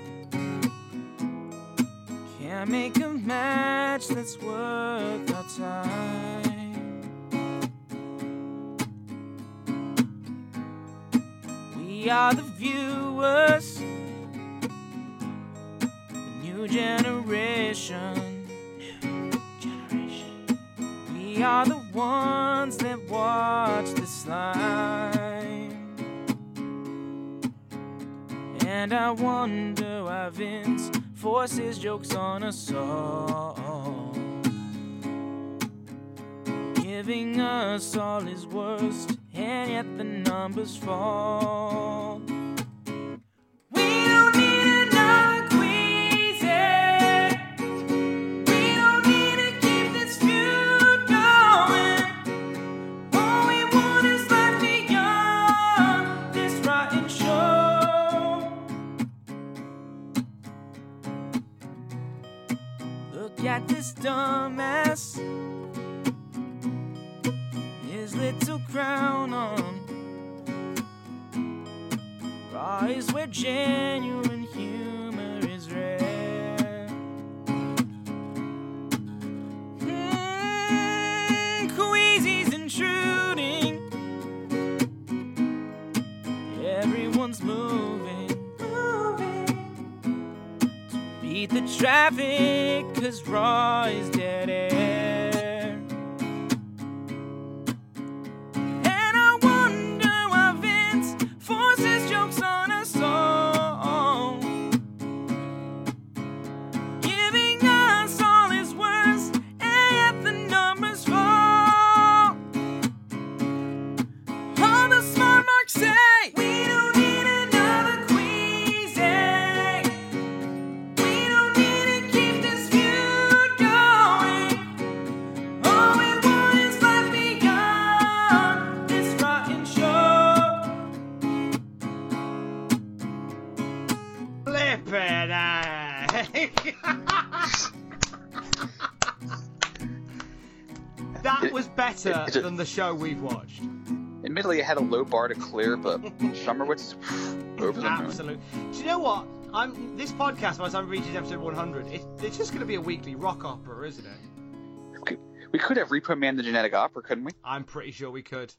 can't make a match that's worth our time. We are the viewers, the new generation. We are the ones that watch this line. And I wonder why Vince forces jokes on us all, giving us all his worst, and yet the numbers fall. We don't need another Queasy. We don't need to keep this feud going. All we want is life beyond this rotten show. Look at this dumbass, his little crown on. Raw is where genuine humor is rare. Queasy's intruding, everyone's moving to beat the traffic, 'cause Raw is dead air. And I wonder why Vince forces jokes on us all, giving us all his worst, and yet the numbers fall. All the smart marks say we don't need another Queasy. We don't need to keep this feud going. All we want is life beyond this rotten show. Flippin' That was better than the show we've watched. Admittedly, it had a low bar to clear, but Strummerwitz over the moon. Absolutely. Do you know what? This podcast, by the time we reach episode 100, it's just going to be a weekly rock opera, isn't it? We could have Repo Man the Genetic Opera, couldn't we? I'm pretty sure we could.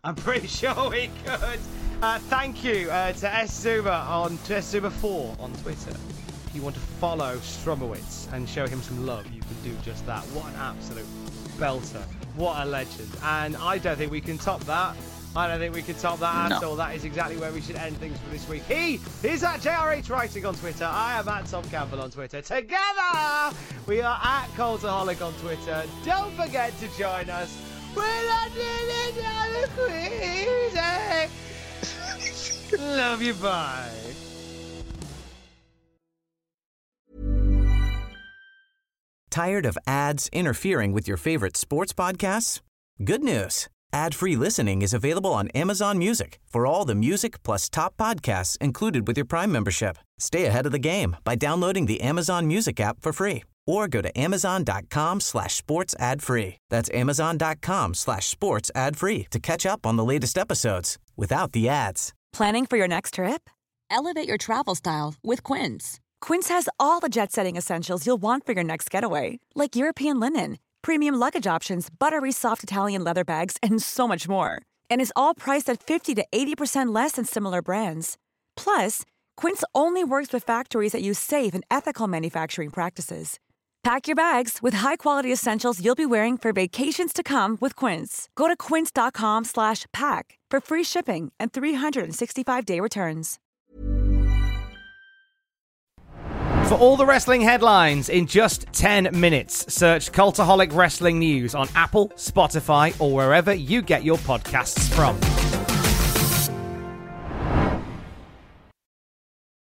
Thank you to SZuma4 on Twitter. If you want to follow Strummerwitz and show him some love, you can do just that. What an absolute belter. What a legend. And I don't think we can top that. At all. That is exactly where we should end things for this week. He is at JRH Writing on Twitter. I am at Tom Campbell on Twitter. Together, we are at Cultaholic on Twitter. Don't forget to join us. We're not doing another Queasy. Love you, bye. Tired of ads interfering with your favorite sports podcasts? Good news. Ad-free listening is available on Amazon Music for all the music plus top podcasts included with your Prime membership. Stay ahead of the game by downloading the Amazon Music app for free or go to amazon.com/sports ad free. That's amazon.com/sports ad free to catch up on the latest episodes without the ads. Planning for your next trip? Elevate your travel style with Quince. Quince has all the jet-setting essentials you'll want for your next getaway, like European linen, premium luggage options, buttery soft Italian leather bags, and so much more. And is all priced at 50 to 80% less than similar brands. Plus, Quince only works with factories that use safe and ethical manufacturing practices. Pack your bags with high-quality essentials you'll be wearing for vacations to come with Quince. Go to quince.com/pack for free shipping and 365-day returns. For all the wrestling headlines in just 10 minutes, search Cultaholic Wrestling News on Apple, Spotify, or wherever you get your podcasts from.